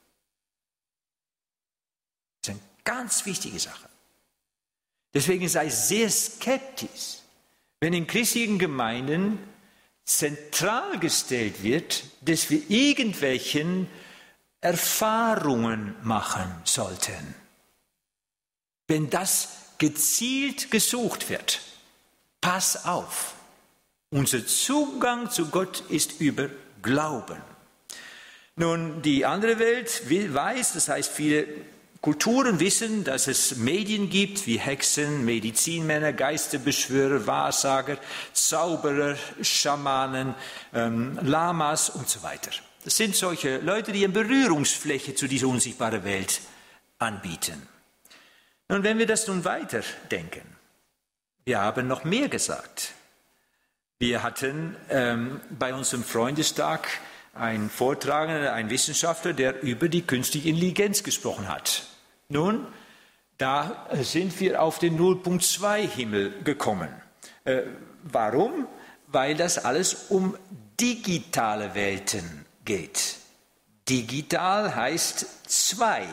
Das ist eine ganz wichtige Sache. Deswegen sei sehr skeptisch, wenn in christlichen Gemeinden zentral gestellt wird, dass wir irgendwelchen Erfahrungen machen sollten. Wenn das gezielt gesucht wird, pass auf. Unser Zugang zu Gott ist über Glauben. Nun, die andere Welt weiß, das heißt, viele Kulturen wissen, dass es Medien gibt wie Hexen, Medizinmänner, Geisterbeschwörer, Wahrsager, Zauberer, Schamanen, Lamas und so weiter. Das sind solche Leute, die eine Berührungsfläche zu dieser unsichtbaren Welt anbieten. Und wenn wir das nun weiterdenken, wir haben noch mehr gesagt. Wir hatten bei unserem Freundestag einen Vortragenden, einen Wissenschaftler, der über die künstliche Intelligenz gesprochen hat. Nun, da sind wir auf den 0.2 Himmel gekommen. Warum? Weil das alles um digitale Welten geht. Digital heißt 2,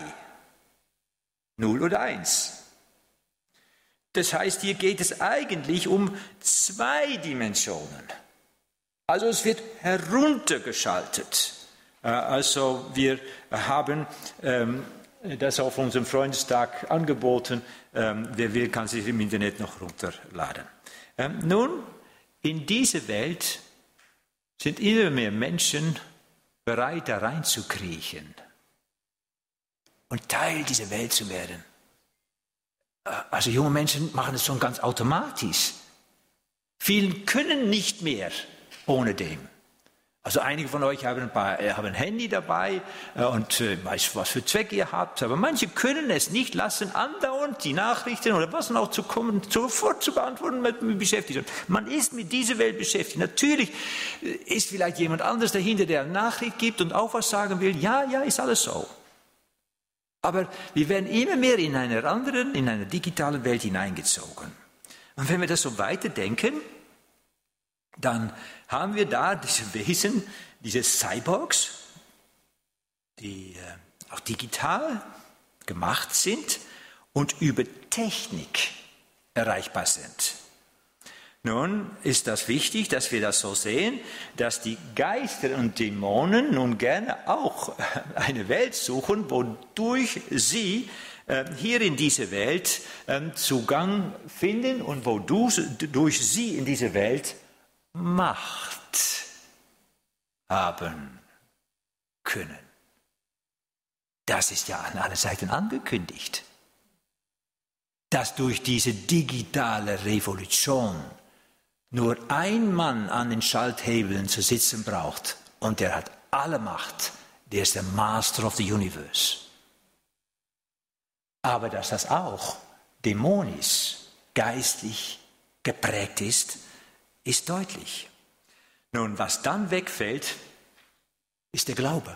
0 oder 1. Das heißt, hier geht es eigentlich um 2 Dimensionen. Also es wird heruntergeschaltet. Also wir haben das auf unserem Freundestag angeboten. Wer will, kann sich im Internet noch runterladen. Nun, in diese Welt sind immer mehr Menschen bereit, da reinzukriechen und Teil dieser Welt zu werden. Also junge Menschen machen es schon ganz automatisch. Vielen können nicht mehr ohne dem. Also einige von euch haben ein Handy dabei und weiß, was für Zweck ihr habt, aber manche können es nicht lassen, andauernd die Nachrichten oder was auch zu kommen, sofort zu beantworten, mit beschäftigt. Man ist mit dieser Welt beschäftigt. Natürlich ist vielleicht jemand anderes dahinter, der eine Nachricht gibt und auch was sagen will. Ja, ist alles so. Aber wir werden immer mehr in eine digitale Welt hineingezogen. Und wenn wir das so weiterdenken, dann haben wir da diese Wesen, diese Cyborgs, die auch digital gemacht sind und über Technik erreichbar sind. Nun ist das wichtig, dass wir das so sehen, dass die Geister und Dämonen nun gerne auch eine Welt suchen, wodurch sie hier in diese Welt Zugang finden und wodurch sie in diese Welt Macht haben können. Das ist ja an allen Seiten angekündigt, dass durch diese digitale Revolution nur ein Mann an den Schalthebeln zu sitzen braucht und der hat alle Macht. Der ist der Master of the Universe. Aber dass das auch dämonisch, geistlich geprägt ist, ist deutlich. Nun, was dann wegfällt, ist der Glaube.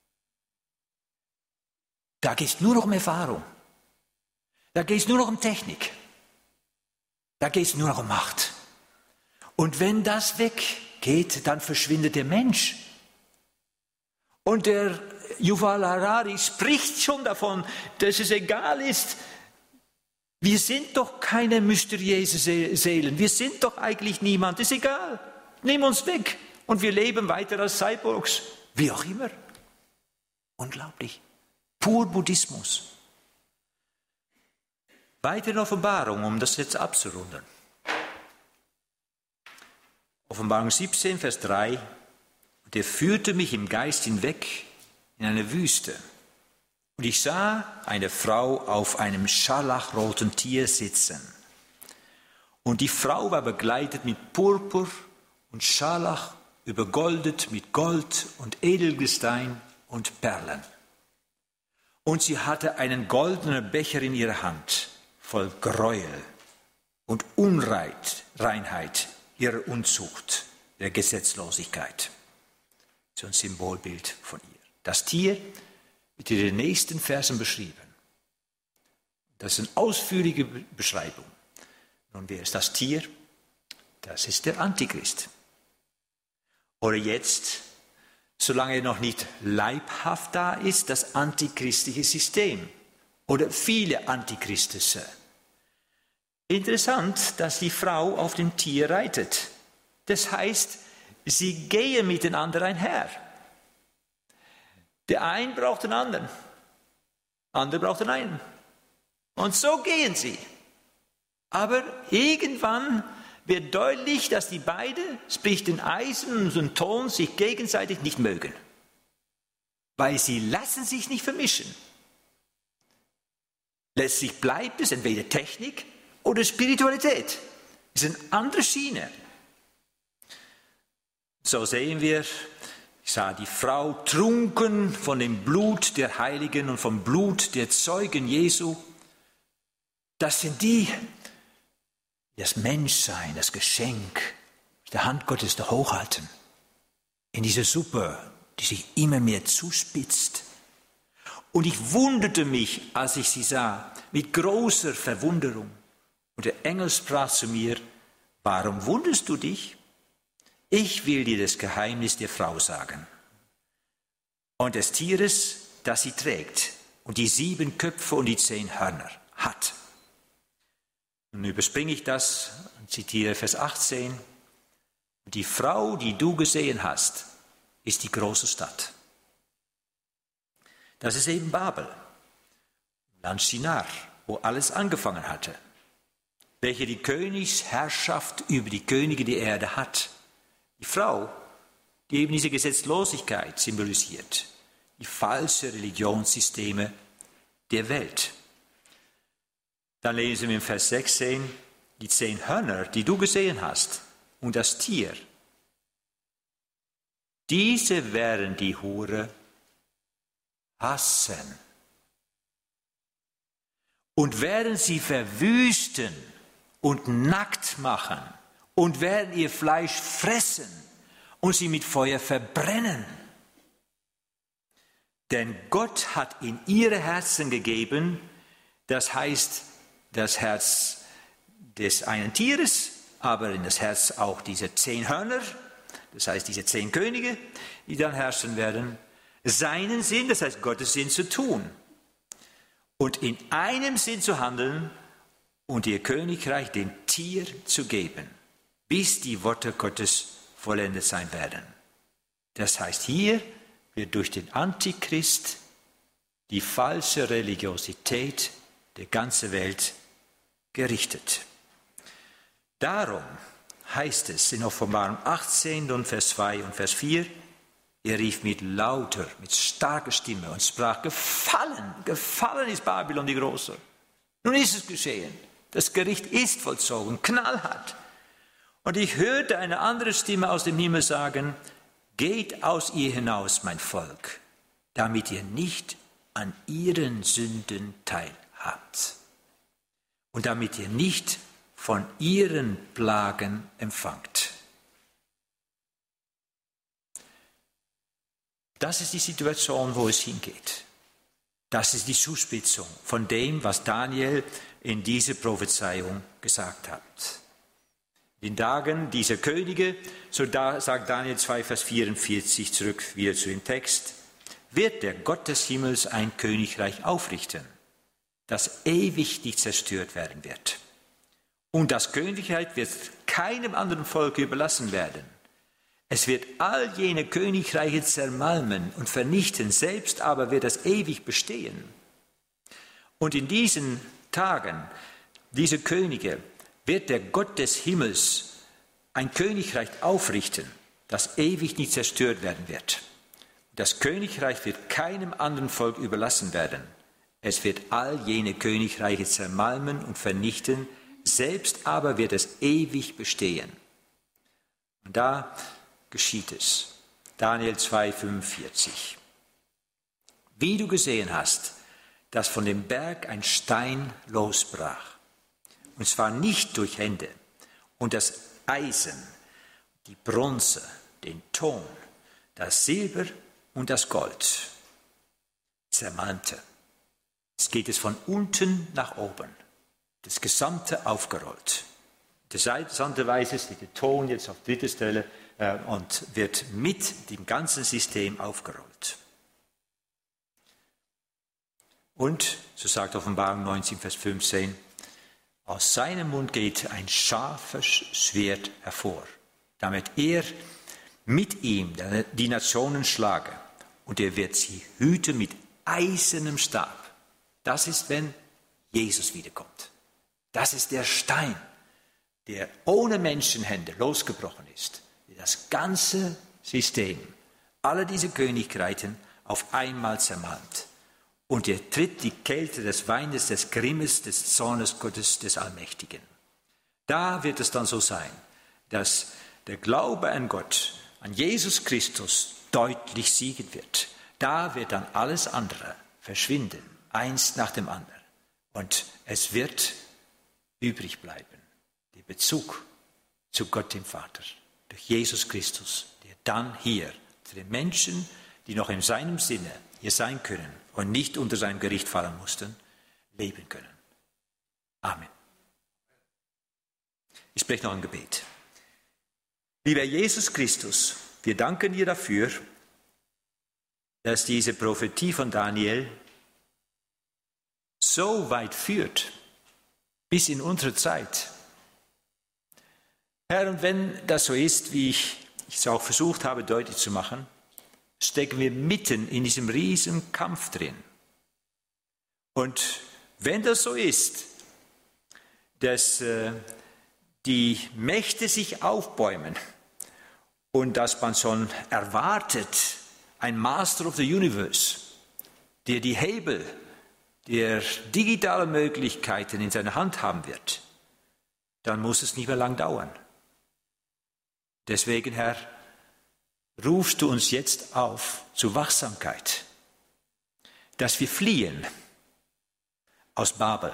Da geht es nur noch um Erfahrung. Da geht es nur noch um Technik. Da geht es nur noch um Macht. Und wenn das weggeht, dann verschwindet der Mensch. Und der Yuval Harari spricht schon davon, dass es egal ist, wir sind doch keine mysteriösen Seelen, wir sind doch eigentlich niemand, ist egal, nimm uns weg und wir leben weiter als Cyborgs, wie auch immer. Unglaublich, pur Buddhismus. Weitere Offenbarung, um das jetzt abzurunden. Offenbarung 17, Vers 3. Und er führte mich im Geist hinweg in eine Wüste. Und ich sah eine Frau auf einem scharlachroten Tier sitzen. Und die Frau war begleitet mit Purpur und Scharlach, übergoldet mit Gold und Edelgestein und Perlen. Und sie hatte einen goldenen Becher in ihrer Hand, voll Gräuel und Unreinheit ihrer Unzucht, der Gesetzlosigkeit. So ein Symbolbild von ihr. Das Tier wird in den nächsten Versen beschrieben. Das ist eine ausführliche Beschreibung. Nun, wer ist das Tier? Das ist der Antichrist. Oder jetzt, solange er noch nicht leibhaft da ist, das antichristliche System. Oder viele antichristische. Interessant, dass die Frau auf dem Tier reitet. Das heißt, sie gehen miteinander einher. Der eine braucht den anderen, der andere braucht den einen. Und so gehen sie. Aber irgendwann wird deutlich, dass die beiden, sprich den Eisen und den Ton, sich gegenseitig nicht mögen. Weil sie lassen sich nicht vermischen. Letztlich bleibt es entweder Technik oder Spiritualität. Es ist eine andere Schiene. So sehen wir, ich sah die Frau trunken von dem Blut der Heiligen und vom Blut der Zeugen Jesu. Das sind die, das Menschsein, das Geschenk, der Hand Gottes da hochhalten. In dieser Suppe, die sich immer mehr zuspitzt. Und ich wunderte mich, als ich sie sah, mit großer Verwunderung. Und der Engel sprach zu mir, warum wunderst du dich? Ich will dir das Geheimnis der Frau sagen. Und des Tieres, das sie trägt, und die 7 Köpfe und die 10 Hörner hat. Nun überspringe ich das und zitiere Vers 18. Die Frau, die du gesehen hast, ist die große Stadt. Das ist eben Babel, Land Shinar, wo alles angefangen hatte, welche die Königsherrschaft über die Könige der Erde hat. Die Frau, die eben diese Gesetzlosigkeit symbolisiert, die falsche Religionssysteme der Welt. Dann lesen wir in Vers 16, die 10 Hörner, die du gesehen hast, und das Tier. Diese werden die Hure hassen und werden sie verwüsten und nackt machen und werden ihr Fleisch fressen und sie mit Feuer verbrennen. Denn Gott hat in ihre Herzen gegeben, das heißt das Herz des einen Tieres, aber in das Herz auch dieser 10 Hörner, das heißt diese 10 Könige, die dann herrschen werden, seinen Sinn, das heißt Gottes Sinn zu tun und in einem Sinn zu handeln und ihr Königreich dem Tier zu geben, bis die Worte Gottes vollendet sein werden. Das heißt, hier wird durch den Antichrist die falsche Religiosität der ganzen Welt gerichtet. Darum heißt es in Offenbarung 18 und Vers 2 und Vers 4, er rief mit starker Stimme und sprach, gefallen ist Babylon die Große. Nun ist es geschehen, das Gericht ist vollzogen, knallhart. Und ich hörte eine andere Stimme aus dem Himmel sagen, geht aus ihr hinaus, mein Volk, damit ihr nicht an ihren Sünden teilhabt und damit ihr nicht von ihren Plagen empfangt. Das ist die Situation, wo es hingeht. Das ist die Zuspitzung von dem, was Daniel in dieser Prophezeiung gesagt hat. In den Tagen dieser Könige, so sagt Daniel 2, Vers 44, zurück wieder zu dem Text, wird der Gott des Himmels ein Königreich aufrichten, das ewig nicht zerstört werden wird. Und das Königreich wird keinem anderen Volk überlassen werden. Es wird all jene Königreiche zermalmen und vernichten, selbst aber wird es ewig bestehen. Und in diesen Tagen, diese Könige, wird der Gott des Himmels ein Königreich aufrichten, das ewig nicht zerstört werden wird. Das Königreich wird keinem anderen Volk überlassen werden. Es wird all jene Königreiche zermalmen und vernichten, selbst aber wird es ewig bestehen. Und da geschieht es. Daniel 2,45. Wie du gesehen hast, dass von dem Berg ein Stein losbrach, und zwar nicht durch Hände, und das Eisen, die Bronze, den Ton, das Silber und das Gold zermalmte. Es geht es von unten nach oben, das Gesamte aufgerollt. Interessanterweise steht der Ton jetzt auf dritter Stelle und wird mit dem ganzen System aufgerollt. Und, so sagt Offenbarung 19, Vers 15, aus seinem Mund geht ein scharfes Schwert hervor, damit er mit ihm die Nationen schlage, und er wird sie hüten mit eisernem Stab. Das ist, wenn Jesus wiederkommt. Das ist der Stein, der ohne Menschenhände losgebrochen ist, der das ganze System, alle diese Königreiche auf einmal zermalmt. Und er tritt die Kälte des Weines, des Grimmes, des Zornes Gottes, des Allmächtigen. Da wird es dann so sein, dass der Glaube an Gott, an Jesus Christus deutlich siegen wird. Da wird dann alles andere verschwinden, eins nach dem anderen. Und es wird übrig bleiben, der Bezug zu Gott dem Vater, durch Jesus Christus, der dann hier zu den Menschen, die noch in seinem Sinne hier sein können und nicht unter seinem Gericht fallen mussten, leben können. Amen. Ich spreche noch ein Gebet. Lieber Jesus Christus, wir danken dir dafür, dass diese Prophetie von Daniel so weit führt, bis in unsere Zeit. Herr, und wenn das so ist, wie ich es auch versucht habe deutlich zu machen, stecken wir mitten in diesem riesen Kampf drin. Und wenn das so ist, dass die Mächte sich aufbäumen und dass man schon erwartet, ein Master of the Universe, der die Hebel der digitalen Möglichkeiten in seiner Hand haben wird, dann muss es nicht mehr lang dauern. Deswegen, Herr, rufst du uns jetzt auf zur Wachsamkeit, dass wir fliehen aus Babel,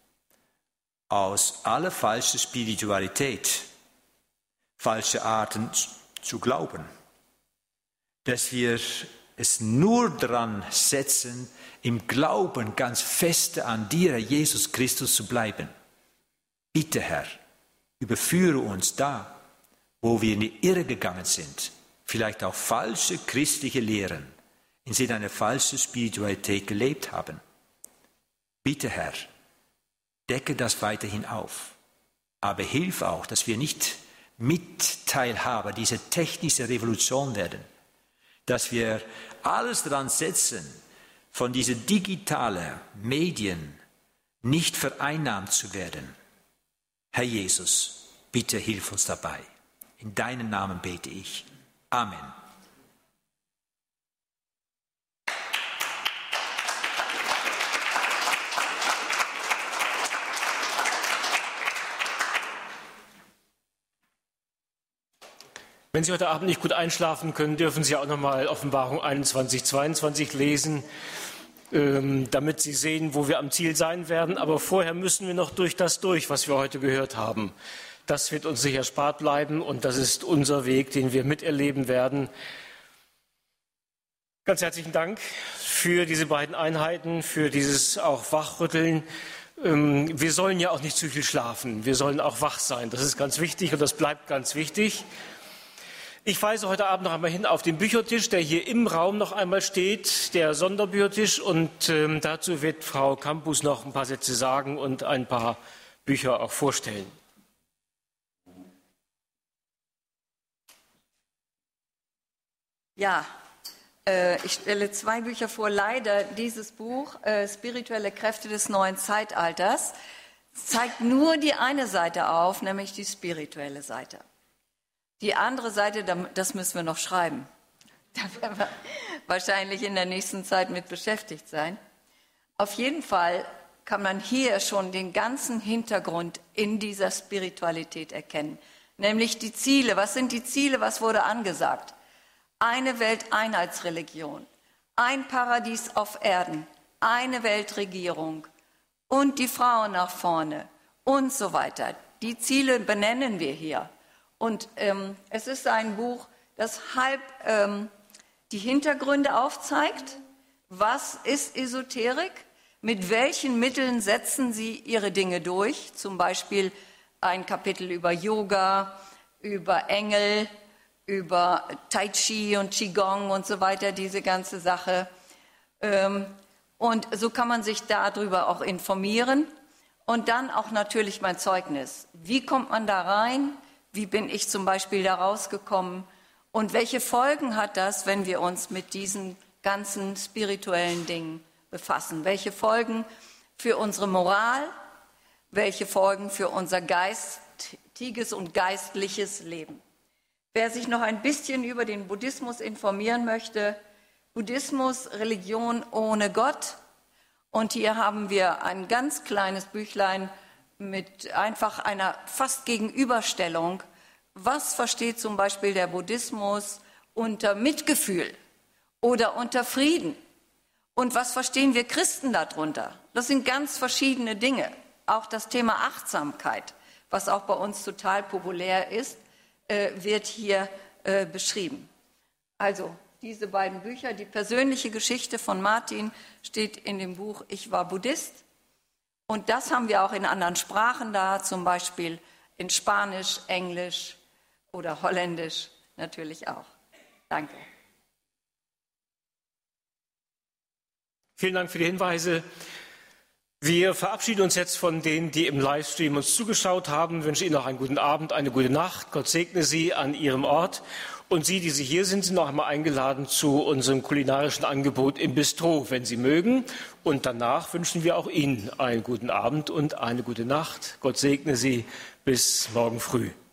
aus aller falschen Spiritualität, falsche Arten zu glauben, dass wir es nur dran setzen, im Glauben ganz feste an dir, Herr Jesus Christus, zu bleiben. Bitte, Herr, überführe uns da, wo wir in die Irre gegangen sind, vielleicht auch falsche christliche Lehren, in denen eine falsche Spiritualität gelebt haben. Bitte, Herr, decke das weiterhin auf, aber hilf auch, dass wir nicht Mitteilhaber dieser technischen Revolution werden, dass wir alles daran setzen, von diesen digitalen Medien nicht vereinnahmt zu werden. Herr Jesus, bitte hilf uns dabei. In deinem Namen bete ich. Amen. Wenn Sie heute Abend nicht gut einschlafen können, dürfen Sie auch nochmal Offenbarung 21, 22 lesen, damit Sie sehen, wo wir am Ziel sein werden. Aber vorher müssen wir noch durch das was wir heute gehört haben. Das wird uns sicher erspart bleiben und das ist unser Weg, den wir miterleben werden. Ganz herzlichen Dank für diese beiden Einheiten, für dieses auch Wachrütteln. Wir sollen ja auch nicht zu viel schlafen, wir sollen auch wach sein. Das ist ganz wichtig und das bleibt ganz wichtig. Ich weise heute Abend noch einmal hin auf den Büchertisch, der hier im Raum noch einmal steht, der Sonderbüchertisch. Und dazu wird Frau Campus noch ein paar Sätze sagen und ein paar Bücher auch vorstellen. Ja, ich stelle 2 Bücher vor. Leider dieses Buch, Spirituelle Kräfte des neuen Zeitalters, zeigt nur die eine Seite auf, nämlich die spirituelle Seite. Die andere Seite, das müssen wir noch schreiben. Da werden wir wahrscheinlich in der nächsten Zeit mit beschäftigt sein. Auf jeden Fall kann man hier schon den ganzen Hintergrund in dieser Spiritualität erkennen. Nämlich die Ziele. Was sind die Ziele? Was wurde angesagt? Eine Welteinheitsreligion, ein Paradies auf Erden, eine Weltregierung und die Frauen nach vorne und so weiter. Die Ziele benennen wir hier. Und es ist ein Buch, das halb die Hintergründe aufzeigt. Was ist Esoterik? Mit welchen Mitteln setzen sie ihre Dinge durch? Zum Beispiel ein Kapitel über Yoga, über Engel, über Tai Chi und Qigong und so weiter, diese ganze Sache. Und so kann man sich darüber auch informieren. Und dann auch natürlich mein Zeugnis. Wie kommt man da rein? Wie bin ich zum Beispiel da rausgekommen? Und welche Folgen hat das, wenn wir uns mit diesen ganzen spirituellen Dingen befassen? Welche Folgen für unsere Moral? Welche Folgen für unser geistiges und geistliches Leben? Wer sich noch ein bisschen über den Buddhismus informieren möchte, Buddhismus, Religion ohne Gott. Und hier haben wir ein ganz kleines Büchlein mit einfach einer fast Gegenüberstellung. Was versteht zum Beispiel der Buddhismus unter Mitgefühl oder unter Frieden? Und was verstehen wir Christen darunter? Das sind ganz verschiedene Dinge. Auch das Thema Achtsamkeit, was auch bei uns total populär ist, wird hier beschrieben. Also diese beiden Bücher, die persönliche Geschichte von Martin steht in dem Buch Ich war Buddhist. Und das haben wir auch in anderen Sprachen da, zum Beispiel in Spanisch, Englisch oder Holländisch natürlich auch. Danke. Vielen Dank für die Hinweise. Wir verabschieden uns jetzt von denen, die im Livestream uns zugeschaut haben. Ich wünsche Ihnen noch einen guten Abend, eine gute Nacht. Gott segne Sie an Ihrem Ort. Und Sie, die Sie hier sind, sind noch einmal eingeladen zu unserem kulinarischen Angebot im Bistro, wenn Sie mögen. Und danach wünschen wir auch Ihnen einen guten Abend und eine gute Nacht. Gott segne Sie. Bis morgen früh.